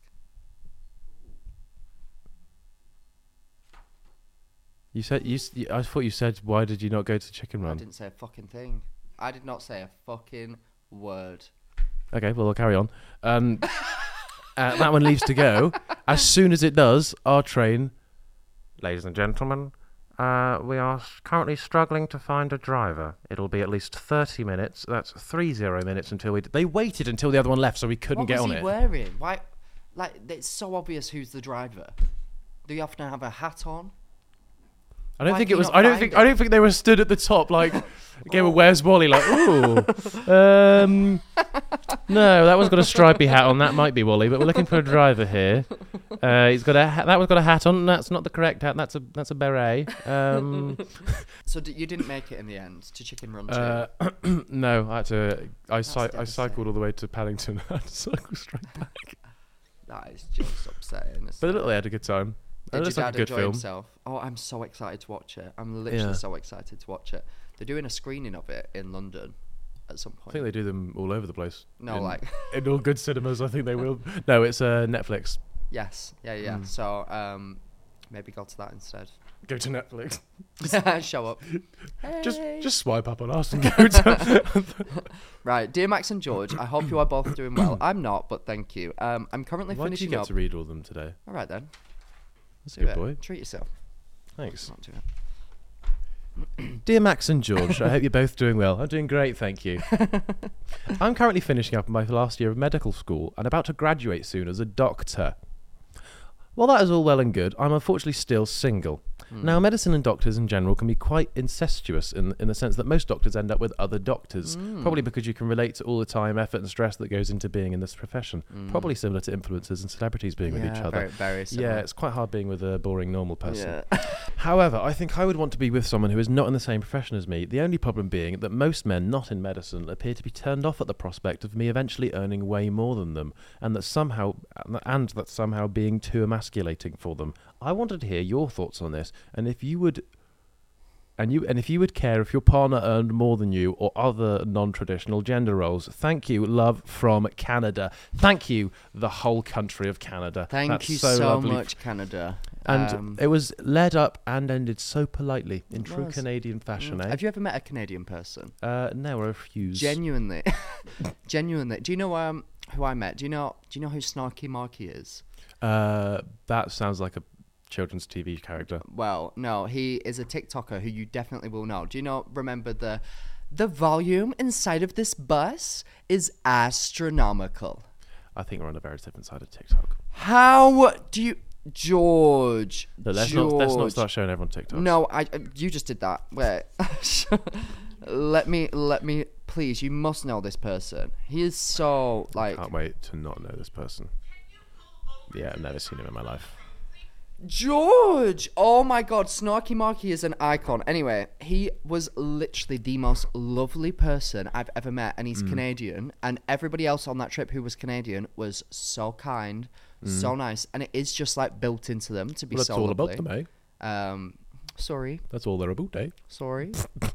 You said I thought you said, why did you not go to Chicken I Run? didn't say a fucking thing. I did not say a fucking word. Okay, well, I'll carry on. That one leaves to go. As soon as it does, our train, ladies and gentlemen, we are currently struggling to find a driver. It'll be at least 30 minutes. That's 30 minutes until we... They waited until the other one left so we couldn't get on What it. was he wearing? Why? Like, it's so obvious who's the driver. Do you have to have a hat on? I don't Why think can it you was. not I don't find think. it? I don't think they were stood at the top like game of Where's Wally. Like, ooh, no, that one's got a stripy hat on. That might be Wally, but we're looking for a driver here. He's got that one's got a hat on. That's not the correct hat. That's a beret. So you didn't make it in the end to Chicken Run 2? No, I had to. I devastating. cycled all the way to Paddington. I had to cycle straight back. That is just upsetting. But look, they had a good time. It Did your looks like dad a good enjoy film. himself? Oh, I'm so excited to watch it. I'm literally Yeah. so excited to watch it. They're doing a screening of it in London at some point. I think they do them all over the place. No, in, like in all good cinemas. I think they will. No, it's Netflix. yes, yeah. So maybe go to that instead. Go to Netflix. Show up. Hey. Just swipe up on us and go to. Right, dear Max and George, I hope you are both doing well. I'm not, but thank you. I'm currently Why did you finishing get up. to read all of them today? All right then. That's a Do good it. boy. Treat yourself. Thanks. Not do Dear Max and George, I hope you're both doing well. I'm doing great, thank you. I'm currently finishing up my last year of medical school and about to graduate soon as a doctor. While that is all well and good, I'm unfortunately still single. Now, medicine and doctors in general can be quite incestuous in the sense that most doctors end up with other doctors, probably because you can relate to all the time, effort and stress that goes into being in this profession. Probably similar to influencers and celebrities being with each other. Very, very similar. Yeah, it's quite hard being with a boring normal person. Yeah. However, I think I would want to be with someone who is not in the same profession as me, the only problem being that most men not in medicine appear to be turned off at the prospect of me eventually earning way more than them, and that somehow being too emasculating for them. I wanted to hear your thoughts on this, and if you would care if your partner earned more than you or other non-traditional gender roles. Thank you, love from Canada. Thank you, the whole country of Canada. Thank you so much, Canada. And it was led up and ended so politely in true Canadian fashion. Have you ever met a Canadian person? No, I refuse. Genuinely. Do you know who I met? Do you know who Snarky Marky is? That sounds like a children's TV character. Well, no, he is a TikToker who you definitely will know. Do you remember the volume inside of this bus is astronomical. I think we're on a very different side of TikTok. How do you... George. Let's not start showing everyone TikTok. No, you just did that. Wait. Let me, please, you must know this person. He is so, like... Can't wait to not know this person. Yeah, I've never seen him in my life. George! Oh my god, Snarky Marky is an icon. Anyway, he was literally the most lovely person I've ever met, and he's Canadian, and everybody else on that trip who was Canadian was so kind, so nice, and it is just like built into them to be so lovely. That's all about them, eh? Sorry. That's all they're about, eh? Sorry.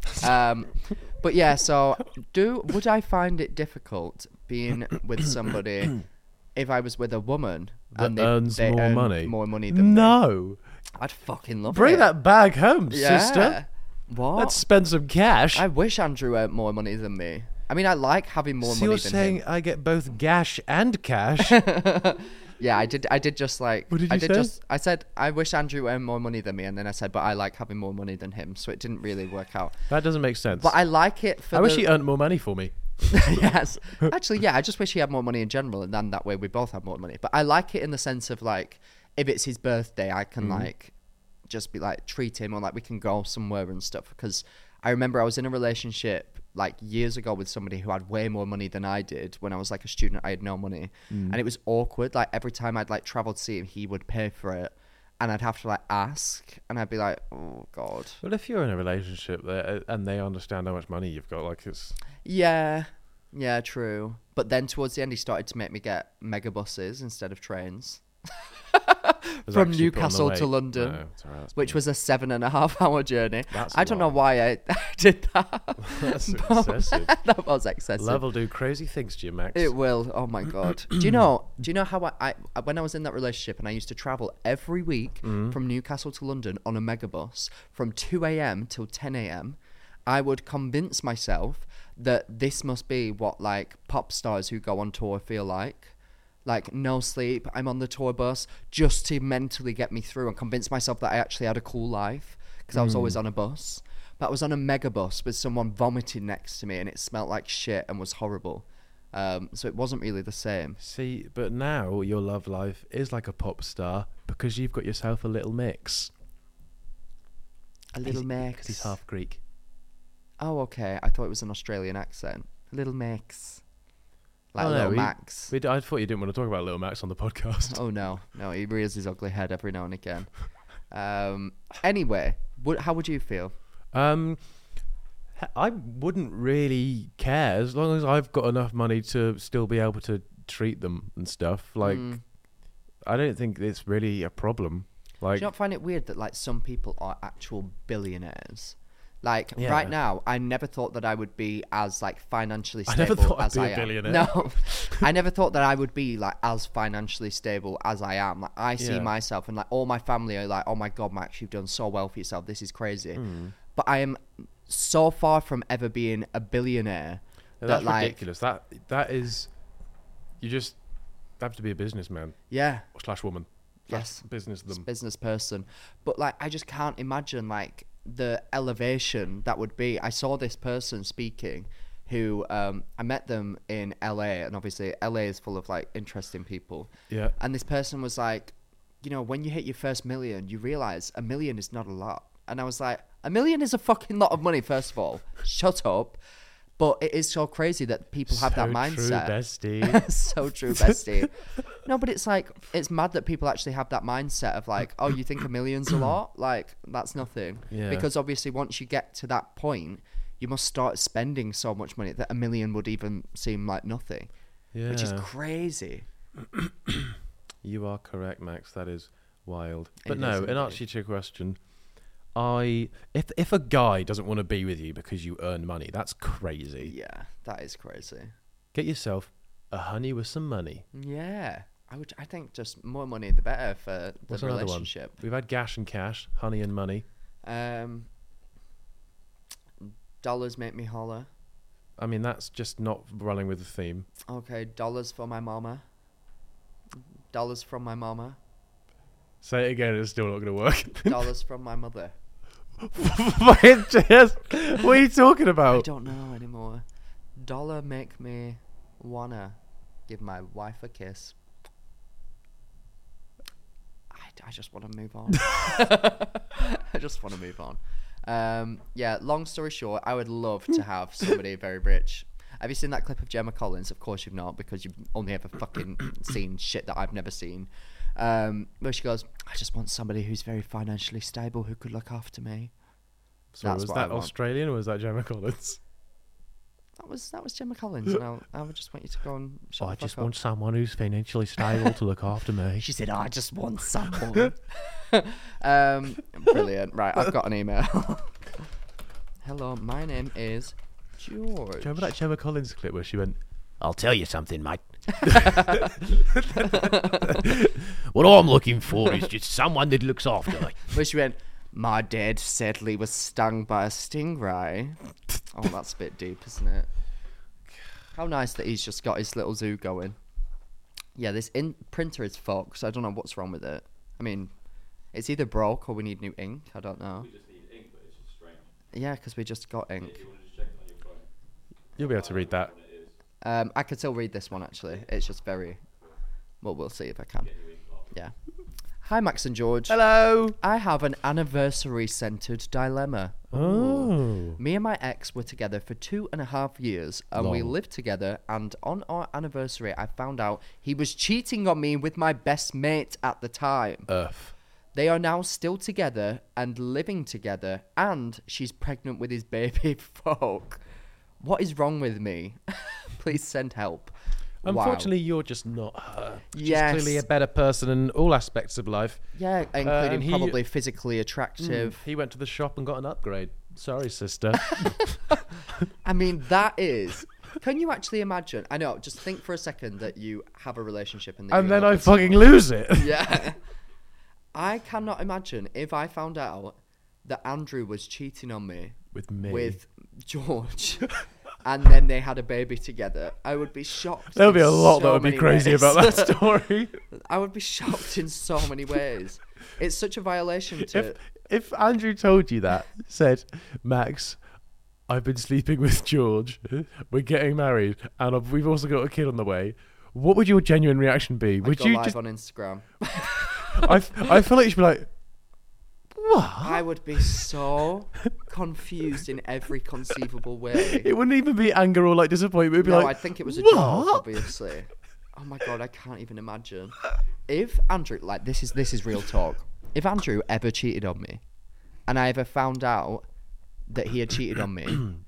But yeah, so would I find it difficult being with somebody if I was with a woman that earns more money? More money than me? I'd fucking love it. Bring that bag home, sister. What? Let's spend some cash. I wish Andrew earned more money than me. I mean, I like having more money than him. So you're saying I get both gash and cash? Yeah, I did just like... What did you say? I said, I wish Andrew earned more money than me, and then I said, but I like having more money than him, so it didn't really work out. That doesn't make sense. But I like it for I wish he earned more money for me. Yes. Actually, yeah, I just wish he had more money in general, and then that way we both have more money. But I like it in the sense of, like, if it's his birthday, I can, like, just be, like, treat him, or, like, we can go somewhere and stuff. Because I remember I was in a relationship like years ago with somebody who had way more money than I did. When I was like a student, I had no money, and it was awkward. Like every time I'd like travel to see him, he would pay for it, and I'd have to like ask, and I'd be like, oh god. Well, if you're in a relationship there and they understand how much money you've got, like it's... Yeah, true. But then towards the end, he started to make me get mega buses instead of trains. From Newcastle to London, which was a 7.5 hour journey. I don't know why I did that. That's excessive. That was excessive. Love will do crazy things to you, Max. It will. Oh my god. Do you know how I when I was in that relationship and I used to travel every week from Newcastle to London on a megabus from 2 a.m. till 10 a.m. I would convince myself that this must be what like pop stars who go on tour feel like. Like, no sleep, I'm on the tour bus just to mentally get me through and convince myself that I actually had a cool life, because I was always on a bus. But I was on a megabus with someone vomiting next to me, and it smelled like shit and was horrible. So it wasn't really the same. See, but now your love life is like a pop star because you've got yourself a little mix. A little mix? Because he's half Greek. Oh, okay. I thought it was an Australian accent. A little mix. Like Lil Max. I thought you didn't want to talk about Lil Max on the podcast. Oh, no, he rears his ugly head every now and again. Anyway, how would you feel? I wouldn't really care as long as I've got enough money to still be able to treat them and stuff. Like, I don't think it's really a problem. Like, do you not find it weird that like some people are actual billionaires? Like right now, I never thought that I would be as like financially stable I never thought as I'd be I a am. billionaire. No, I never thought that I would be like as financially stable as I am. Like I see myself and like all my family are like, "Oh my god, Max, you've done so well for yourself. This is crazy." But I am so far from ever being a billionaire. That's ridiculous. That is, you just have to be a businessman. Yeah. /woman. Yes. Business them. Business person. But like I just can't imagine like the elevation that would be. I saw this person speaking who I met them in LA, and obviously LA is full of like interesting people. Yeah. And this person was like, you know, when you hit your first million, you realize $1 million is not a lot. And I was like, $1 million is a fucking lot of money, first of all. Shut up. But it is so crazy that people have that mindset. True, bestie. So true, bestie. No, but it's like, it's mad that people actually have that mindset of like, oh, you think $1 million's a lot? Like, that's nothing. Yeah. Because obviously once you get to that point, you must start spending so much money that $1 million would even seem like nothing. Yeah. Which is crazy. You are correct, Max. That is wild. But It no, is in indeed. answer to your question, if a guy doesn't want to be with you because you earn money, that's crazy. Yeah, that is crazy. Get yourself a honey with some money. Yeah. I think just more money the better for the What's another one? relationship. We've had gash and cash, honey and money. Dollars make me holler. I mean, that's just not running with the theme. Okay, dollars for my mama. Dollars from my mama. Say it again, it's still not going to work. Dollars from my mother. What are you talking I about? don't know anymore. Dollar make me wanna give my wife a kiss. I just want to move on. I just want to move on. Yeah, long story short, I would love to have somebody very rich. Have you seen that clip of Gemma Collins? Of course you've not, because you've only ever fucking seen shit that I've never seen. Where she goes, I just want somebody who's very financially stable who could look after me. So That's was what I that want. Australian or was that Gemma Collins? That was Gemma Collins, and I would just want you to go and shut I the just fuck want up. someone who's financially stable to look after me. She said, I just want someone. Brilliant. Right, I've got an email. Hello, my name is George. Do you remember that Gemma Collins clip where she went, I'll tell you something, mate. What I'm looking for is just someone that looks after me. Where she went, my dad sadly was stung by a stingray. Oh, that's a bit deep, isn't it? How nice that he's just got his little zoo going. Yeah, this printer is fucked, so I don't know what's wrong with it. I mean, it's either broke or we need new ink. I don't know. We just need ink, but it's just strange. Yeah, because we just got ink. If you want to just check it on your phone, you'll be able to read that. what it is. I could still read this one, actually. It's just very... Well, we'll see if I can. Get your ink off. Yeah. Hi, Max and George. Hello. I have an anniversary-centered dilemma. Oh. Me and my ex were together for 2.5 years, and we Long. lived together, and on our anniversary, I found out he was cheating on me with my best mate at the time. Earth. They are now still together and living together, and she's pregnant with his baby. Fuck. What is wrong with me? Please send help. Unfortunately, you're just not her. She's Yes. clearly a better person in all aspects of life. Yeah, and including he- probably physically attractive. He went to the shop and got an upgrade. Sorry, sister. I mean, that is... Can you actually imagine? I know, just think for a second that you have a relationship and, And then I fucking lose it. Yeah. I cannot imagine if I found out that Andrew was cheating on me With me. with George and then they had a baby together. I would be shocked. There'll be in a lot so that would be many crazy ways. about that story. I would be shocked in so many ways. It's such a violation to... If Andrew told you that, said, Max, I've been sleeping with George, we're getting married, and we've also got a kid on the way, what would your genuine reaction be? I'd Would go you live just... on Instagram. I feel like you should be like, what? I would be so confused in every conceivable way. It wouldn't even be anger or like disappointment. It'd be No, like, I think it was a what? joke, obviously. Oh my god, I can't even imagine. If Andrew, like, this is real talk. If Andrew ever cheated on me, and I ever found out that he had cheated on me,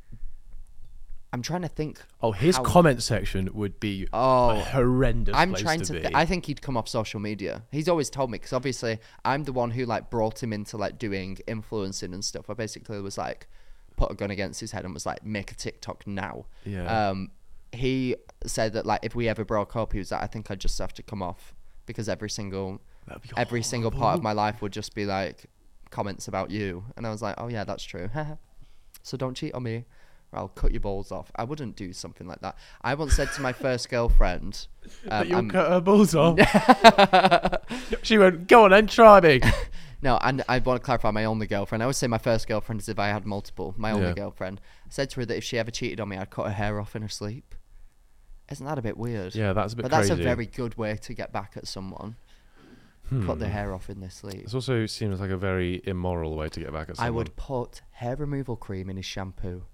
I'm trying to think. Oh, his how- comment section would be a horrendous I'm place trying to to. be. I think he'd come off social media. He's always told me, because obviously I'm the one who like brought him into like doing influencing and stuff. I basically was like put a gun against his head and was like, make a TikTok now. Yeah. He said that like if we ever broke up, he was like, I think I'd just have to come off because every single part of my life would just be like comments about you. And I was like, oh yeah, that's true. So don't cheat on me, or I'll cut your balls off. I wouldn't do something like that. I once said to my first girlfriend, that you'll cut her balls off. She went, go on then, try me. No, and I want to clarify my only girlfriend. I would say my first girlfriend as if I had multiple. My only Yeah. girlfriend. I said to her that if she ever cheated on me, I'd cut her hair off in her sleep. Isn't that a bit weird? Yeah, that's a bit But crazy. that's a very good way to get back at someone. Cut their hair off in their sleep. This also seems like a very immoral way to get back at someone. I would put hair removal cream in his shampoo.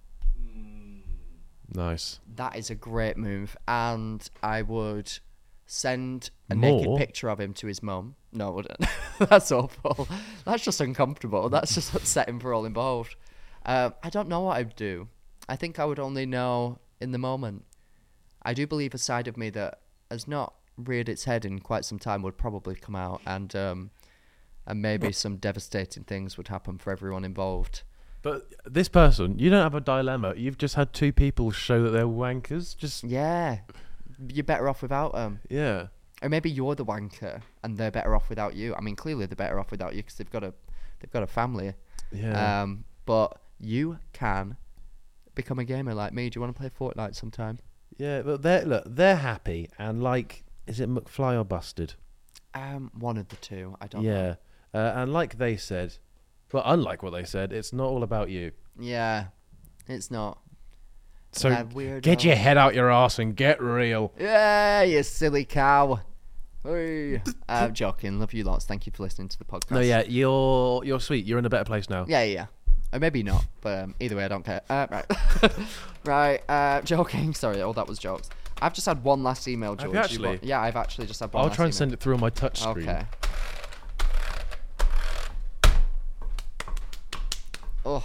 Nice. That is a great move. And I would send a More? naked picture of him to his mum. No, I wouldn't. That's awful. That's just uncomfortable. That's just upsetting for all involved. I don't know what I'd do. I think I would only know in the moment. I do believe a side of me that has not reared its head in quite some time would probably come out, and maybe some devastating things would happen for everyone involved. But this person, you don't have a dilemma. You've just had two people show that they're wankers. Just Yeah, you're better off without them. yeah. Or maybe you're the wanker and they're better off without you. I mean, clearly they're better off without you because they've got a family. Yeah. But you can become a gamer like me. Do you want to play Fortnite sometime? Yeah, but they're happy and like, is it McFly or Busted? One of the two. I don't know. Yeah, and like they said, well, unlike what they said, it's not all about you. Yeah, it's not. So Weirdo. get your head out your arse and get real. Yeah, you silly cow. Hey. I'm joking. Love you lots. Thank you for listening to the podcast. No, yeah, you're sweet. You're in a better place now. Yeah. Or maybe not, but either way, I don't care. Right. Right, joking. Sorry, all that was jokes. I've just had one last email, George. you actually? Yeah, I've actually just had one I'll last try and email. send it through on my touch screen. Okay. Oh.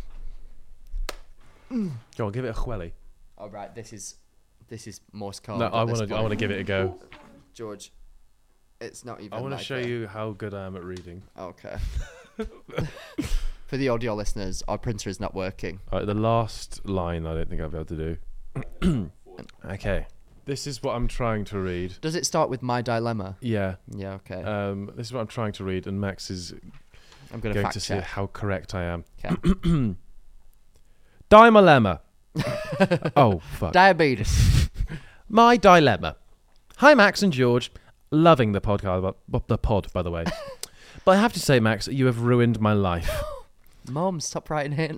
Go on, give it a welly. All right, this is Morse code. No, at I this want to point. give it a go. George, it's not even I want to like show a- you how good I am at reading. Okay. For the audio listeners, our printer is not working. The last line, I don't think I'll be able to do. Okay. This is what I'm trying to read. Does it start with my dilemma? Yeah. Yeah, okay. This is what I'm trying to read, and Max is I'm going to going fact to see check. how correct I am. Okay. Dilemma. Oh, fuck. Diabetes. My dilemma. Hi, Max and George. Loving the podcast, the pod, by the way. But I have to say, Max, you have ruined my life. Mom, stop writing in.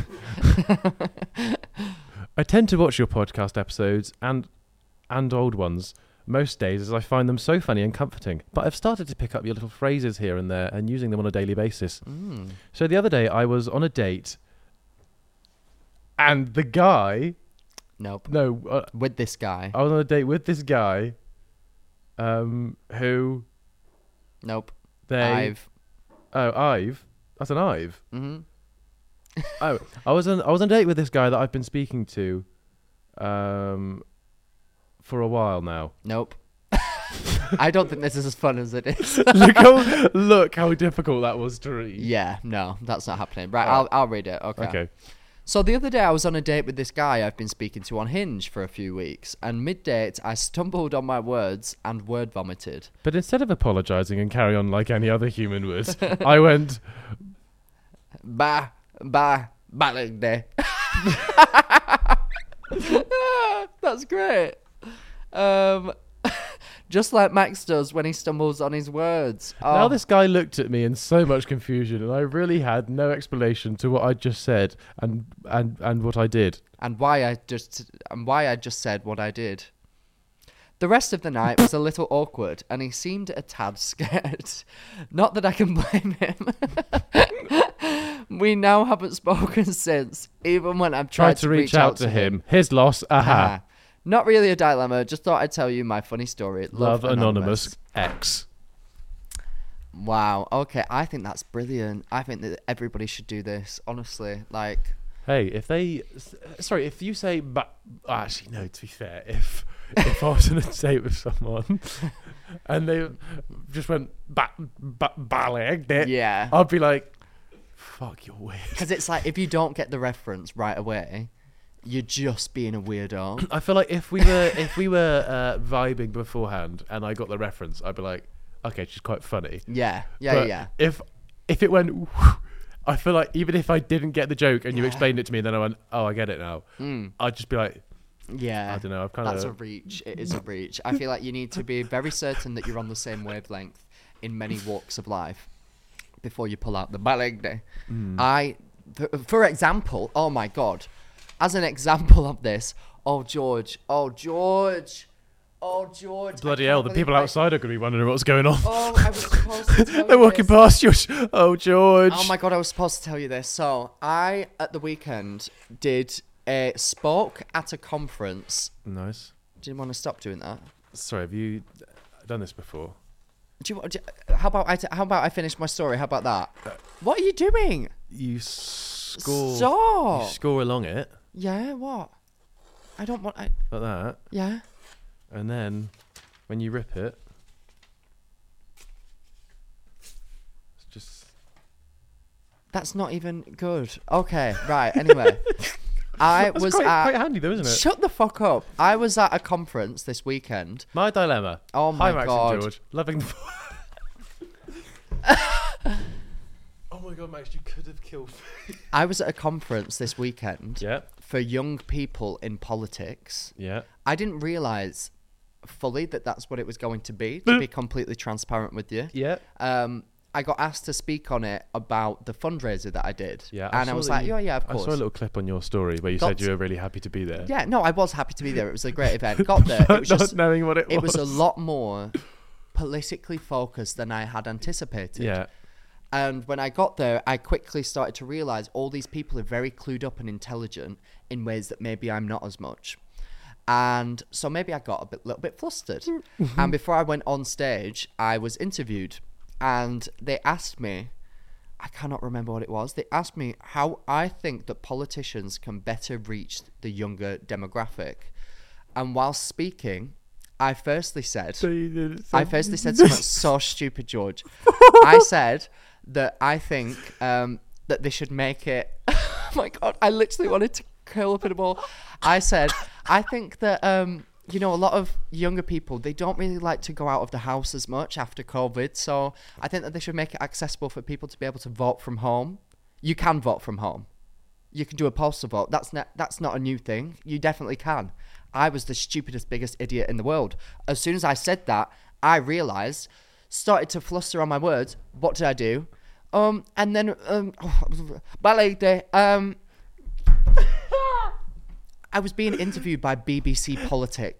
I tend to watch your podcast episodes and old ones most days as I find them so funny and comforting. But I've started to pick up your little phrases here and there and using them on a daily basis. So the other day I was on a date and the guy... Nope. No, With this guy. I was on a date with this guy who Nope. they... Ive? That's an Ive? Mm-hmm. Oh, I was on a date with this guy that I've been speaking to for a while now. Nope. I don't think this is as fun as it is. Look how difficult that was to read. Yeah, no, that's not happening. Right, Alright. I'll read it. Okay. So the other day I was on a date with this guy I've been speaking to on Hinge for a few weeks, and mid-date I stumbled on my words and word vomited. But instead of apologising and carry on like any other human would, I went, Balagde. That's great. Just like Max does when he stumbles on his words. Now Oh, this guy looked at me in so much confusion, and I really had no explanation to what I just said and what I did. and why I just said what I did. The rest of the night was a little awkward, and he seemed a tad scared. Not that I can blame him. We now haven't spoken since, even when I've Tried to reach out to him. His loss. Aha. Not really a dilemma, just thought I'd tell you my funny story. Love Anonymous X. Wow, okay, I think that's brilliant. I think that everybody should do this, honestly. Like, Hey, if you say, actually, no, to be fair, if I was on a date with someone and they just went, ballagged it, yeah. I'd be like, fuck, you're weird. Because it's like, if you don't get the reference right away, you're just being a weirdo. I feel like if we were vibing beforehand and I got the reference, I'd be like, okay, she's quite funny. Yeah. But if it went, I feel like even if I didn't get the joke and you explained it to me, and then I went, oh, I get it now. I'd just be like, Yeah. I don't know. I've kind That's a of. reach. It is a reach. I feel like you need to be very certain that you're on the same wavelength in many walks of life. before you pull out the Balegde. For example, oh my God, as an example of this, oh George. Bloody hell, the people outside are going to be wondering what's going on. Oh, I was supposed to tell you They're walking this. past you. Oh, George. Oh my God, I was supposed to tell you this. So I, at the weekend, spoke at a conference. Nice. Do you want to stop doing that? Sorry, have you done this before? How about I finish my story? How about that? What are you doing? You score. Stop. You score along it Yeah, what? I don't want... like that, Yeah? and then when you rip it, it's just. That's not even good. Okay, right, anyway. I was quite handy though, isn't it? Shut the fuck up. I was at a conference this weekend. My dilemma. Oh my Hi, Max God. and George. Loving. Oh my God, Max, you could have killed me. I was at a conference this weekend Yeah. for young people in politics. Yeah. I didn't realise fully that that's what it was going to be completely transparent with you. Yeah. I got asked to speak on it about the fundraiser that I did. Yeah. And I was like, yeah, of course. I saw a little clip on your story where you said you were really happy to be there. Yeah, no, I was happy to be there. It was a great event. Got there. It was Not just knowing what it was. It was a lot more politically focused than I had anticipated. Yeah. And when I got there, I quickly started to realise all these people are very clued up and intelligent in ways that maybe I'm not as much. And so maybe I got little bit flustered. And before I went on stage, I was interviewed. And they asked me, I cannot remember what it was. They asked me how I think that politicians can better reach the younger demographic. And while speaking, I firstly said something so stupid, George. I said that I think that they should make it. Oh my God, I literally wanted to curl up in a ball. I said, I think that a lot of younger people, they don't really like to go out of the house as much after COVID. So I think that they should make it accessible for people to be able to vote from home. You can vote from home. You can do a postal vote. That's not a new thing. You definitely can. I was the stupidest, biggest idiot in the world. As soon as I said that, I realised, started to fluster on my words. What did I do? And then, ballet day. I was being interviewed by BBC Politics.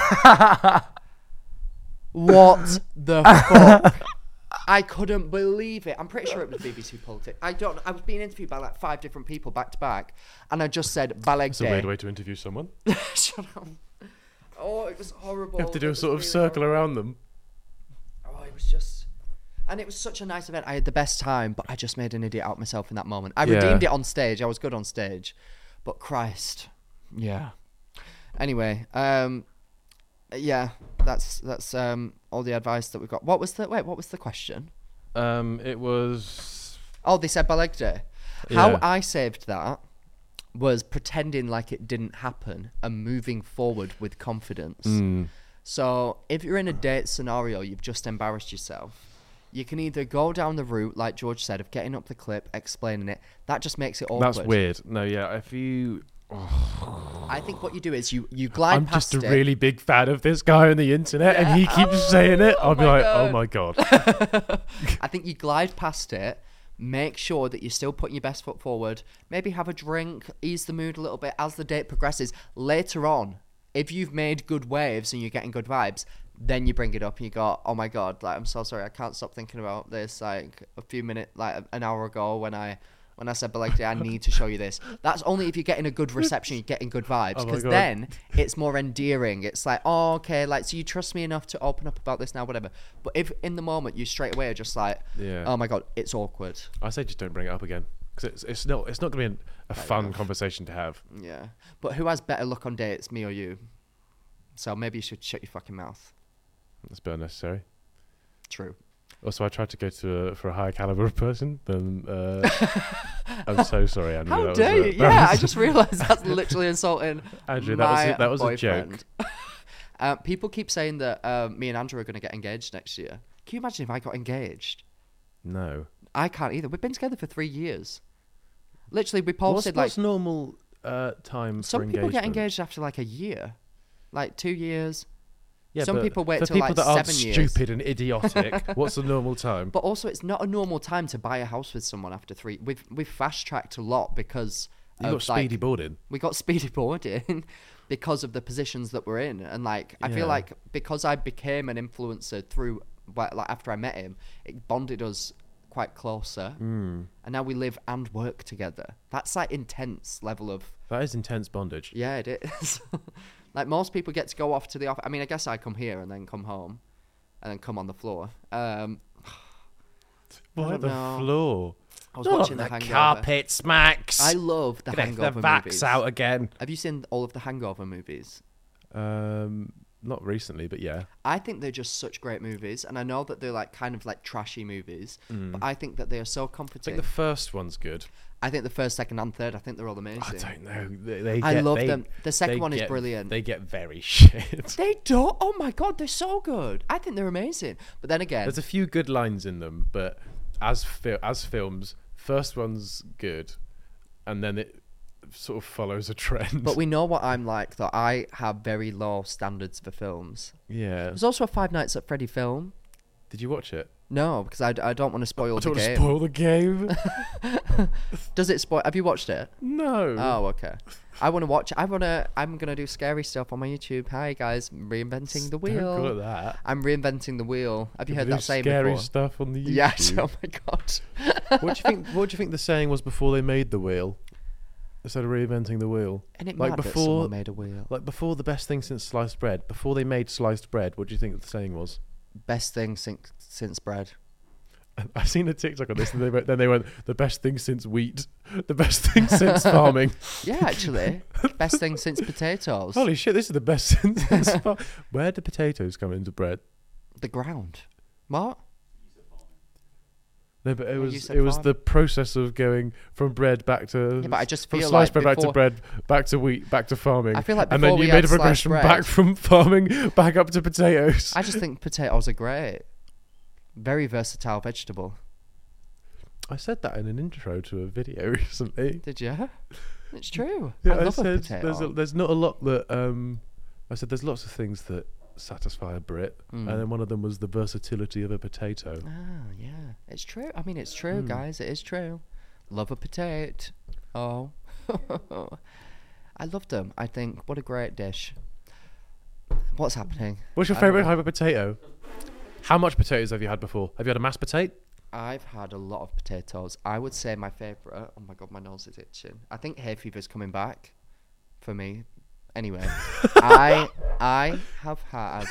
What the fuck? I couldn't believe it. I'm pretty sure it was BBC Politics. I was being interviewed by like 5 different people back to back, and I just said Baleg It's a weird way to interview someone. Shut up. Oh, it was horrible. You have to do It a was sort of really circle horrible. around them. Oh, it was just... And it was such a nice event. I had the best time, but I just made an idiot out of myself in that moment. I redeemed it on stage. I was good on stage. But Christ... Yeah. Anyway, yeah, that's all the advice that we've got. What was the question? It was. Oh, they said Baleg Day. How Yeah. I saved that was pretending like it didn't happen and moving forward with confidence. So if you're in a date scenario, you've just embarrassed yourself. You can either go down the route, like George said, of getting up the clip, explaining it. That just makes it awkward. That's weird. No, yeah, if you. I think what you do is you glide I'm past just a it. really big fan of this guy on the internet, and he keeps saying it. I'll be my like, God. oh my God. I think you glide past it, make sure that you're still putting your best foot forward, maybe have a drink, ease the mood a little bit as the date progresses. Later on, if you've made good waves and you're getting good vibes, then you bring it up and you go, oh my God, like, I'm so sorry, I can't stop thinking about this, like, an hour ago when I said, but like, I need to show you this. That's only if you're getting a good reception, you're getting good vibes. Oh my Because God. then it's more endearing. It's like, oh, okay, like, so you trust me enough to open up about this now, whatever. But if in the moment you straight away are just like, Yeah. oh my God, it's awkward. I say just don't bring it up again, because it's not going to be a fun conversation to have. Yeah. But who has better luck on dates, me or you? So maybe you should shut your fucking mouth. That's a bit unnecessary. True. Also, I tried to go for a higher caliber of person than. I'm so sorry, Andrew. How that dare was you? that Yeah, I was- just realised that's literally insulting. Andrew, my that was a boyfriend. joke. People keep saying that me and Andrew are going to get engaged next year. Can you imagine if I got engaged? No. I can't either. We've been together for 3 years. Literally, we What's posted what's normal time some for people engagement? get engaged after like a year, like 2 years. Yeah, Some but people wait for till people like that aren't 7 years. stupid and idiotic. What's the normal time? But also, it's not a normal time to buy a house with someone after 3. We've fast tracked a lot because You of, got speedy boarding. We got speedy boarding because of the positions that we're in, and like I Yeah. feel like because I became an influencer through like after I met him, it bonded us quite closer, and now we live and work together. That's like intense level of That is intense bondage. yeah, it is. Like most people get to go off to the office. I mean, I guess I come here and then come home, and then come on the floor. Why don't the know. floor? I was watching The the Hangover. carpet smacks. I love the Get Hangover the vax movies. out again. Have you seen all of the Hangover movies? Not recently, but yeah. I think they're just such great movies, and I know that they're like kind of like trashy movies, but I think that they are so I think comforting. the first one's good. I think the first, second, and third, I think they're all amazing. I don't know. They I get- love they- them. The second they one is get- brilliant. They get very shit. They don't. Oh my god, they're so good. I think they're amazing. But then again, There's a few good lines in them, but as films, first one's good, and then it sort of follows a trend. but we know what I'm like. Though I have very low standards for films. yeah. There's also a Five Nights at Freddy film. Did you watch it? No, because I don't want to spoil I the don't want to game. spoil the game. Does it spoil? Have you watched it? No. Oh, okay. I want to watch. I'm gonna do scary stuff on my YouTube. Hi guys, reinventing the wheel. Don't call it that. I'm reinventing the wheel. Have you heard Do that saying scary before? stuff on the YouTube. Yes. Oh my god. What do you think the saying was before they made the wheel? Instead of reinventing the wheel. And it Like mad that before- someone made a wheel. Like before the best thing since sliced bread. Before they made sliced bread, what do you think the saying was? Best thing since bread. I've seen a TikTok on this, and then they went the best thing since wheat, the best thing since farming. Yeah, actually, best thing since potatoes. Holy shit, this is the best thing since farming. Where do potatoes come into bread? The ground. What? No, but it you was said it was farm. the process of going from bread back to Yeah, but I just from feel sliced like bread back to before- bread back to wheat back to farming. I feel like and then before you we made had a sliced progression bread- back from farming back up to potatoes. I just think potatoes are great. Very versatile vegetable. I said that in an intro to a video recently. Did you? It's true. Yeah, I love a said potato. there's not a lot that I said there's lots of things that satisfy a Brit, and then one of them was the versatility of a potato. Oh, yeah. It's true. I mean, it's Hmm. true, guys. It is true. Love a potato. Oh. I love them. I think, what a great dish. What's happening? What's your I don't favourite know. type of potato? How much potatoes have you had before? Have you had a mashed potato? I've had a lot of potatoes. I would say my favourite. Oh my god, my nose is itching. I think hay fever's coming back for me. Anyway, I have had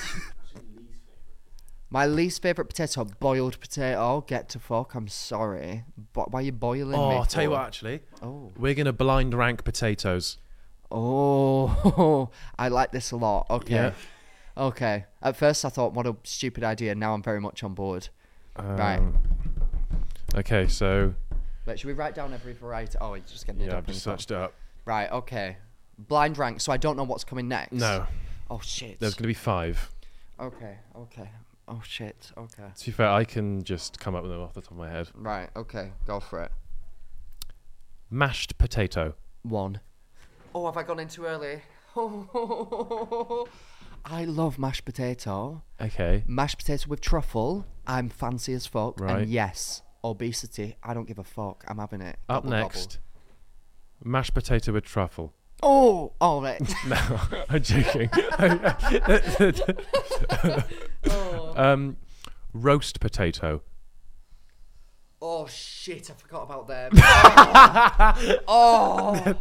my least favourite potato, boiled potato. Get to fuck. I'm sorry, but why are you boiling me? Oh, I'll tell you for? what, actually. Oh, We're going to blind rank potatoes. oh, I like this a lot. Okay, Yeah. okay. At first, I thought, what a stupid idea. Now I'm very much on board. Right. Okay, so Wait, should we write down every variety? Oh, you're just getting it yeah, up. I've on just your phone. searched it up. Right, okay. Blind rank, so I don't know what's coming next. No, Oh shit. there's going to be 5. Okay, okay. Oh shit, okay. To be fair, I can just come up with them off the top of my head. Right, okay, go for it. Mashed potato. 1. Oh, have I gone in too early? I love mashed potato. Okay. Mashed potato with truffle, I'm fancy as fuck. Right. And yes, obesity, I don't give a fuck. I'm having it. Up Gobble, next, mashed potato with truffle. Gobble. Oh, right. No, I'm joking. Roast potato. Oh shit, I forgot about them. Oh.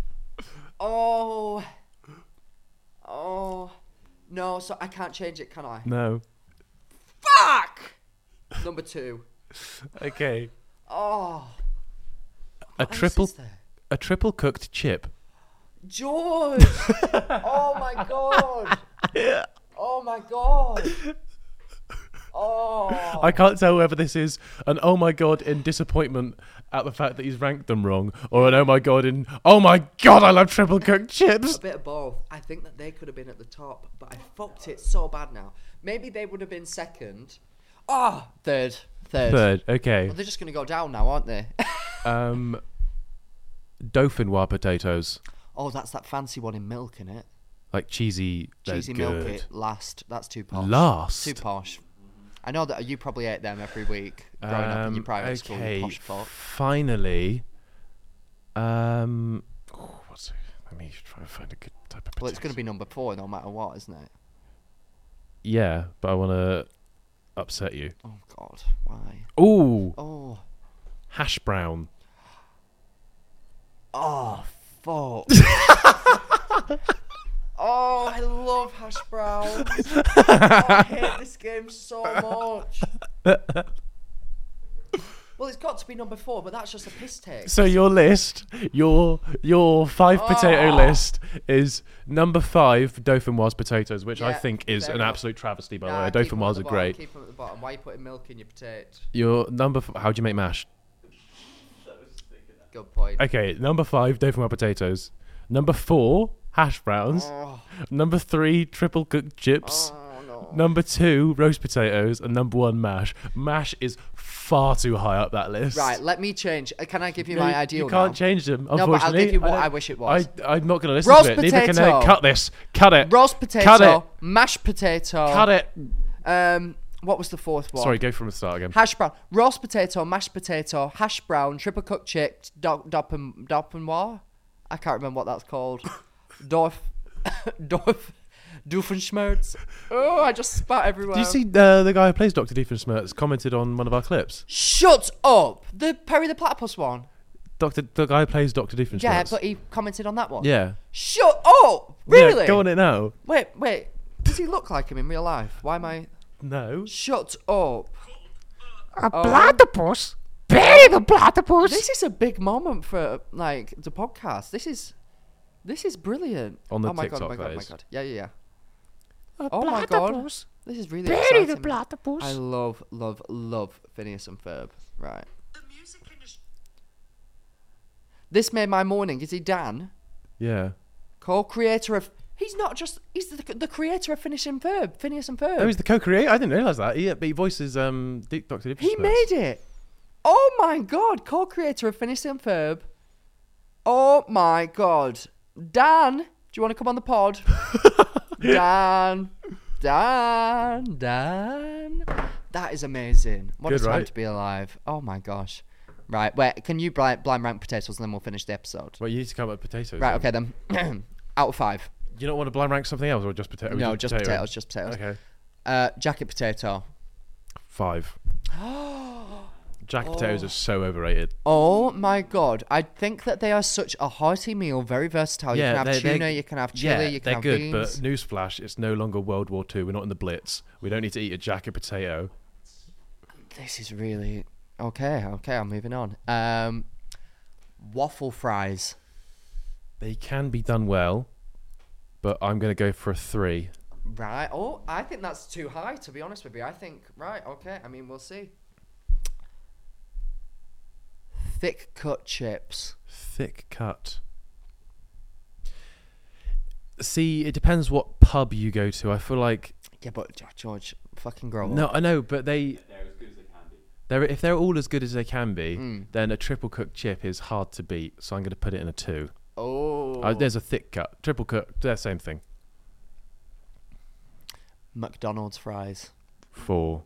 Oh. Oh. No, so I can't change it, can I? No. Fuck! Number 2. Okay. Oh. A What else triple is there? a triple cooked chip. George! Oh my god! Oh my god! Oh. I can't tell whether this is an oh my god in disappointment at the fact that he's ranked them wrong, or an oh my god in oh my god I love triple cooked chips. A bit of both. I think that they could have been at the top, but I fucked it so bad now. Maybe they would have been second. Ah, third. Third, okay. Well, they're just going to go down now, aren't they? Dauphinoise potatoes. Oh, that's that fancy one in milk, innit? like cheesy. Cheesy they're milk good. it last. That's too posh. Last? Too posh. I know that you probably ate them every week growing up in your private school. You posh fuck. Finally. What's it? Let me try and find a good type of potato. Well, it's going to be number 4 no matter what, isn't it? Yeah, but I want to upset you. Oh God, why? Ooh, Oh, hash brown. oh, fuck. Oh, I love hash browns. Oh, I hate this game so much. Well, it's got to be number 4, but that's just a piss take. So your list, your 5 potato list is number 5 Dauphinoise potatoes, which I Yeah, think is fair an enough. absolute travesty. By Nah, the way, keep 'em at Dauphinoise the are bottom, great. Keep them at the bottom. Why are you putting milk in your potato? Your number. How do you make mash? Good point. Okay, number 5 Dauphinoise potatoes. Number 4 hash browns. Oh, Number 3 triple cooked chips. oh no. Number 2 roast potatoes, and number 1 mash. Mash is far too high up that list. Right, let me change. Can I give you No, my ideal You can't now? change them. No, but I'll Unfortunately, give you what don't- I wish it was. I'm not going to listen Roast to it. Neither can potato. they. Cut this. Cut it. Roast potato, Cut it. mashed potato. Cut it. What was the 4th one? Sorry, go from the start again. Hash brown, roast potato, mashed potato, hash brown, triple cooked chips, Dauphinoise. I can't remember what that's called. Doofenshmirtz. Oh, I just spat everywhere. Do you see the guy who plays Dr. Doofenshmirtz commented on one of our clips? Shut up! The Perry the Platypus one. The guy who plays Dr. Doofenshmirtz. Yeah, but he commented on that one. Yeah. Shut up! Really? Yeah, go on it now. Wait. Does he look like him in real life? Why am I? No. Shut up! A platypus? Bury the platypus! This is a big moment for like the podcast. This is brilliant. On the oh my TikTok, god! Oh my that god! Oh my is. god! Yeah. A Oh my god! platypus? This is really Bury exciting. the platypus! I love Phineas and Ferb. Right. This made my morning. Is he Dan? Yeah. Co-creator of. He's not just. He's the creator of Phineas and Ferb. Phineas and Ferb. Oh, he's the co-creator? I didn't realise that. But he voices Dr. Doofenshmirtz. He made it. Oh my god! Co-creator of Phineas and Ferb. Oh my god! Dan, do you want to come on the pod? Dan. That is amazing. What Good, a time right? to be alive. Oh my gosh. Right, wait, can you blind rank potatoes and then we'll finish the episode? Well, you need to come up with potatoes. Right, then. okay then. Out of 5. You don't want to blind rank something else or just potatoes? No, just potatoes, just potatoes. Okay. Jacket potato. 5. Jack potatoes are so overrated. Oh my god, I think that they are such a hearty meal, very versatile. You can have tuna, you can have chili, you can they're have good, beans. but newsflash, it's no longer World War II. We're not in the Blitz. We don't need to eat a jacket potato. This is really... Okay, I'm moving on. Waffle fries. They can be done well, but I'm going to go for a 3. Right. Oh, I think that's too high, to be honest with you. I think... Right, okay. I mean, we'll see. Thick cut chips. Thick cut. See, it depends what pub you go to. I feel like... Yeah, but George, fucking grow No, up. I know, but they... They're as good as they can be. If they're all as good as they can be, then a triple cooked chip is hard to beat. So I'm going to put it in a 2. Oh. There's a thick cut, triple cooked. They're the same thing. McDonald's fries. 4.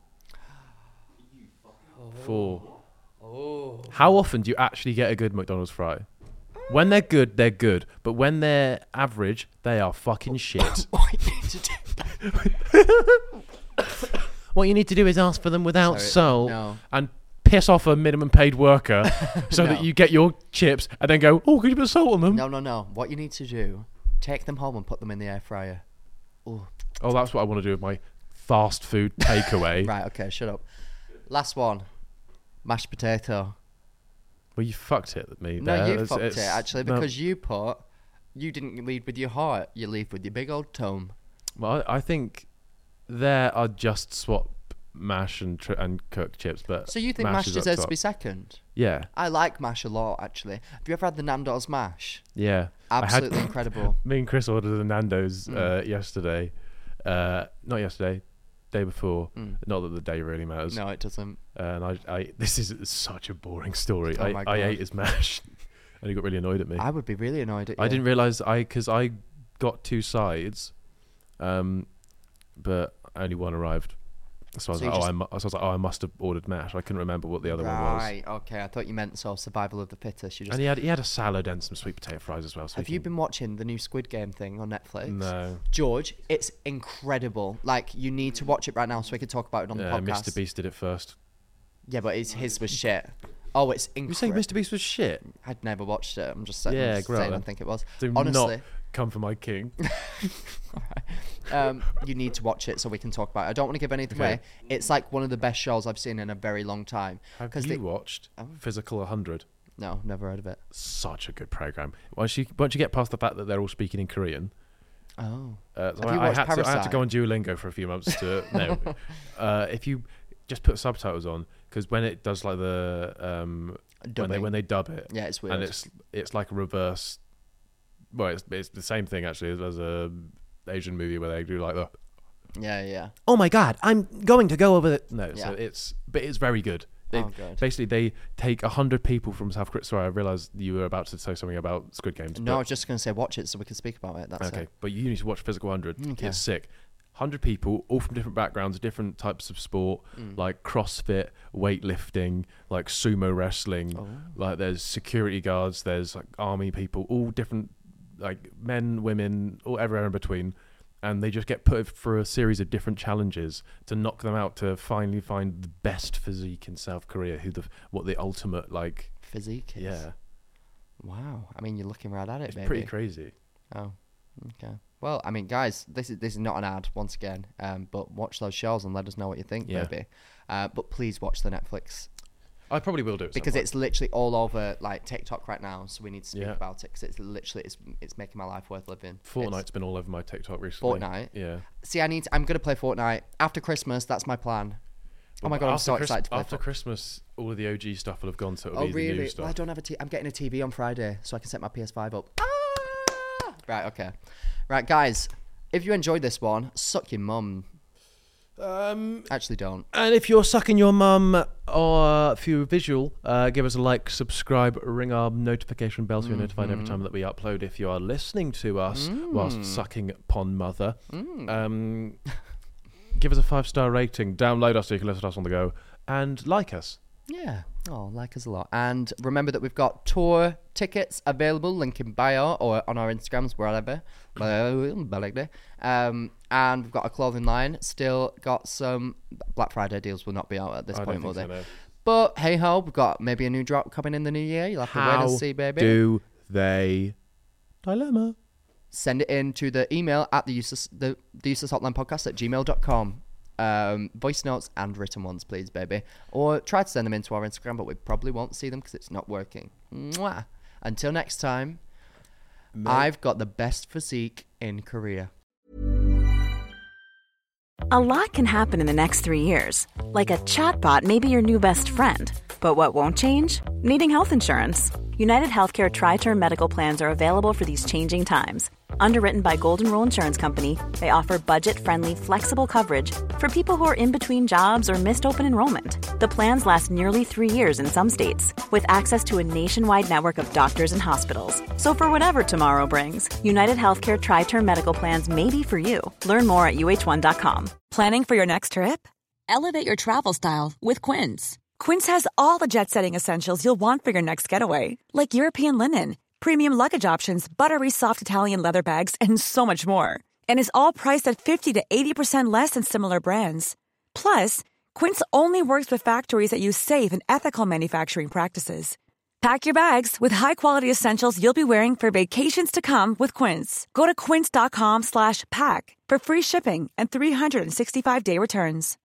4. Oh. How often do you actually get a good McDonald's fry? When they're good, they're good. But when they're average, they are fucking shit. What you need to do? What you need to do is ask for them without Sorry, soul no. and piss off a minimum paid worker so No. that you get your chips and then go, oh, could you put salt on them? No. What you need to do, take them home and put them in the air fryer. Oh. Oh, that's what I want to do with my fast food takeaway. Right, okay, shut up. Last one. Mashed potato. Well, you fucked it with me No, there. you It's- fucked it's- it, actually, no. because you didn't lead with your heart, you lead with your big old tome. Well, I think there are just swap mash and cooked chips, but So you think mash is up deserves to top. be second? Yeah, I like mash a lot, actually. Have you ever had the Nando's mash? yeah. Absolutely incredible. Me and Chris ordered the Nando's Mm. yesterday. Not yesterday, day before. Not that the day really matters. No, it doesn't. And this is such a boring story. Oh my I God. ate his mash, and he got really annoyed at me. I would be really annoyed at you. I didn't realise because I got 2 sides, but only one arrived. So I was like, I must have ordered mash. I couldn't remember what the other one was. Right, okay. I thought you meant survival of the fittest. And he had a salad and some sweet potato fries as well. So have you been watching the new Squid Game thing on Netflix? No. George, it's incredible. Like, you need to watch it right now so we can talk about it on the podcast. Mr. Beast did it first. Yeah, but his was shit. Oh, it's incredible. You saying Mr. Beast was shit? I'd never watched it. I'm just saying, I think it was. Do Honestly, not come for my king. you need to watch it so we can talk about it. I don't want to give anything away. It's like one of the best shows I've seen in a very long time. Have you watched Physical 100? No, never heard of it. Such a good program. Once you get past the fact that they're all speaking in Korean. Oh. So I had to go on Duolingo for a few months to no. If you just put subtitles on, because when it does like the when they dub it, yeah, it's weird, and it's like a reverse. Well, it's the same thing actually as a Asian movie where they do like the oh my god, I'm going to go over the so it's very good. Good. Basically, they take 100 people from South Korea. Sorry, I realised you were about to say something about Squid Games. No, I was just going to say watch it so we can speak about it. That's okay. It. But you need to watch Physical 100. Okay. It's sick. 100 people, all from different backgrounds, different types of sport, like CrossFit, weightlifting, like sumo wrestling. Like there's security guards, there's like army people, all different, like men, women, all everywhere in between. And they just get put through a series of different challenges to knock them out to finally find the best physique in South Korea. What the ultimate like physique is. Yeah. Wow. I mean, you're looking right at it, it's pretty crazy. Oh, okay. Well, I mean, guys, this is not an ad once again, but watch those shows and let us know what you think, maybe. But please watch the Netflix. I probably will do it because it's literally all over like TikTok right now, so we need to speak about it because it's literally it's making my life worth living. Fortnite's been all over my TikTok recently. Fortnite, yeah. See, I'm gonna play Fortnite after Christmas. That's my plan. Oh my god, I'm so excited to play after Christmas. All of the OG stuff will have gone, so it'll be really? the new stuff. Well, I don't have I'm getting a TV on Friday, so I can set my PS5 up. Right, okay, right, guys. If you enjoyed this one, suck your mum. Actually don't. And if you're sucking your mum or if you're visual, give us a like, subscribe, ring our notification bell so you're notified every time that we upload. If you are listening to us whilst sucking pon mother, give us a 5-star rating, download us so you can listen to us on the go, and like us. Yeah. Oh, like us a lot. And remember that we've got tour tickets available, link in bio or on our Instagrams, wherever. And we've got a clothing line. Still got some Black Friday deals will not be out at this point, will they? No. But hey ho, we've got maybe a new drop coming in the new year. You'll have to wait and see, baby. Do they dilemma? Send it in to the email at the useless hotline podcast at gmail.com. Voice notes and written ones, please, baby. Or try to send them into our Instagram, but we probably won't see them because it's not working. Mwah. Until next time, I've got the best physique in Korea. A lot can happen in the next 3 years. Like a chatbot may be your new best friend. But what won't change? Needing health insurance. United Healthcare Tri-Term Medical Plans are available for these changing times. Underwritten by Golden Rule Insurance Company, they offer budget-friendly, flexible coverage for people who are in between jobs or missed open enrollment. The plans last nearly 3 years in some states, with access to a nationwide network of doctors and hospitals. So for whatever tomorrow brings, United Healthcare Tri-Term Medical Plans may be for you. Learn more at uh1.com. Planning for your next trip? Elevate your travel style with Quince. Quince has all the jet-setting essentials you'll want for your next getaway, like European linen, premium luggage options, buttery soft Italian leather bags, and so much more. And is all priced at 50 to 80% less than similar brands. Plus, Quince only works with factories that use safe and ethical manufacturing practices. Pack your bags with high-quality essentials you'll be wearing for vacations to come with Quince. Go to quince.com/pack for free shipping and 365-day returns.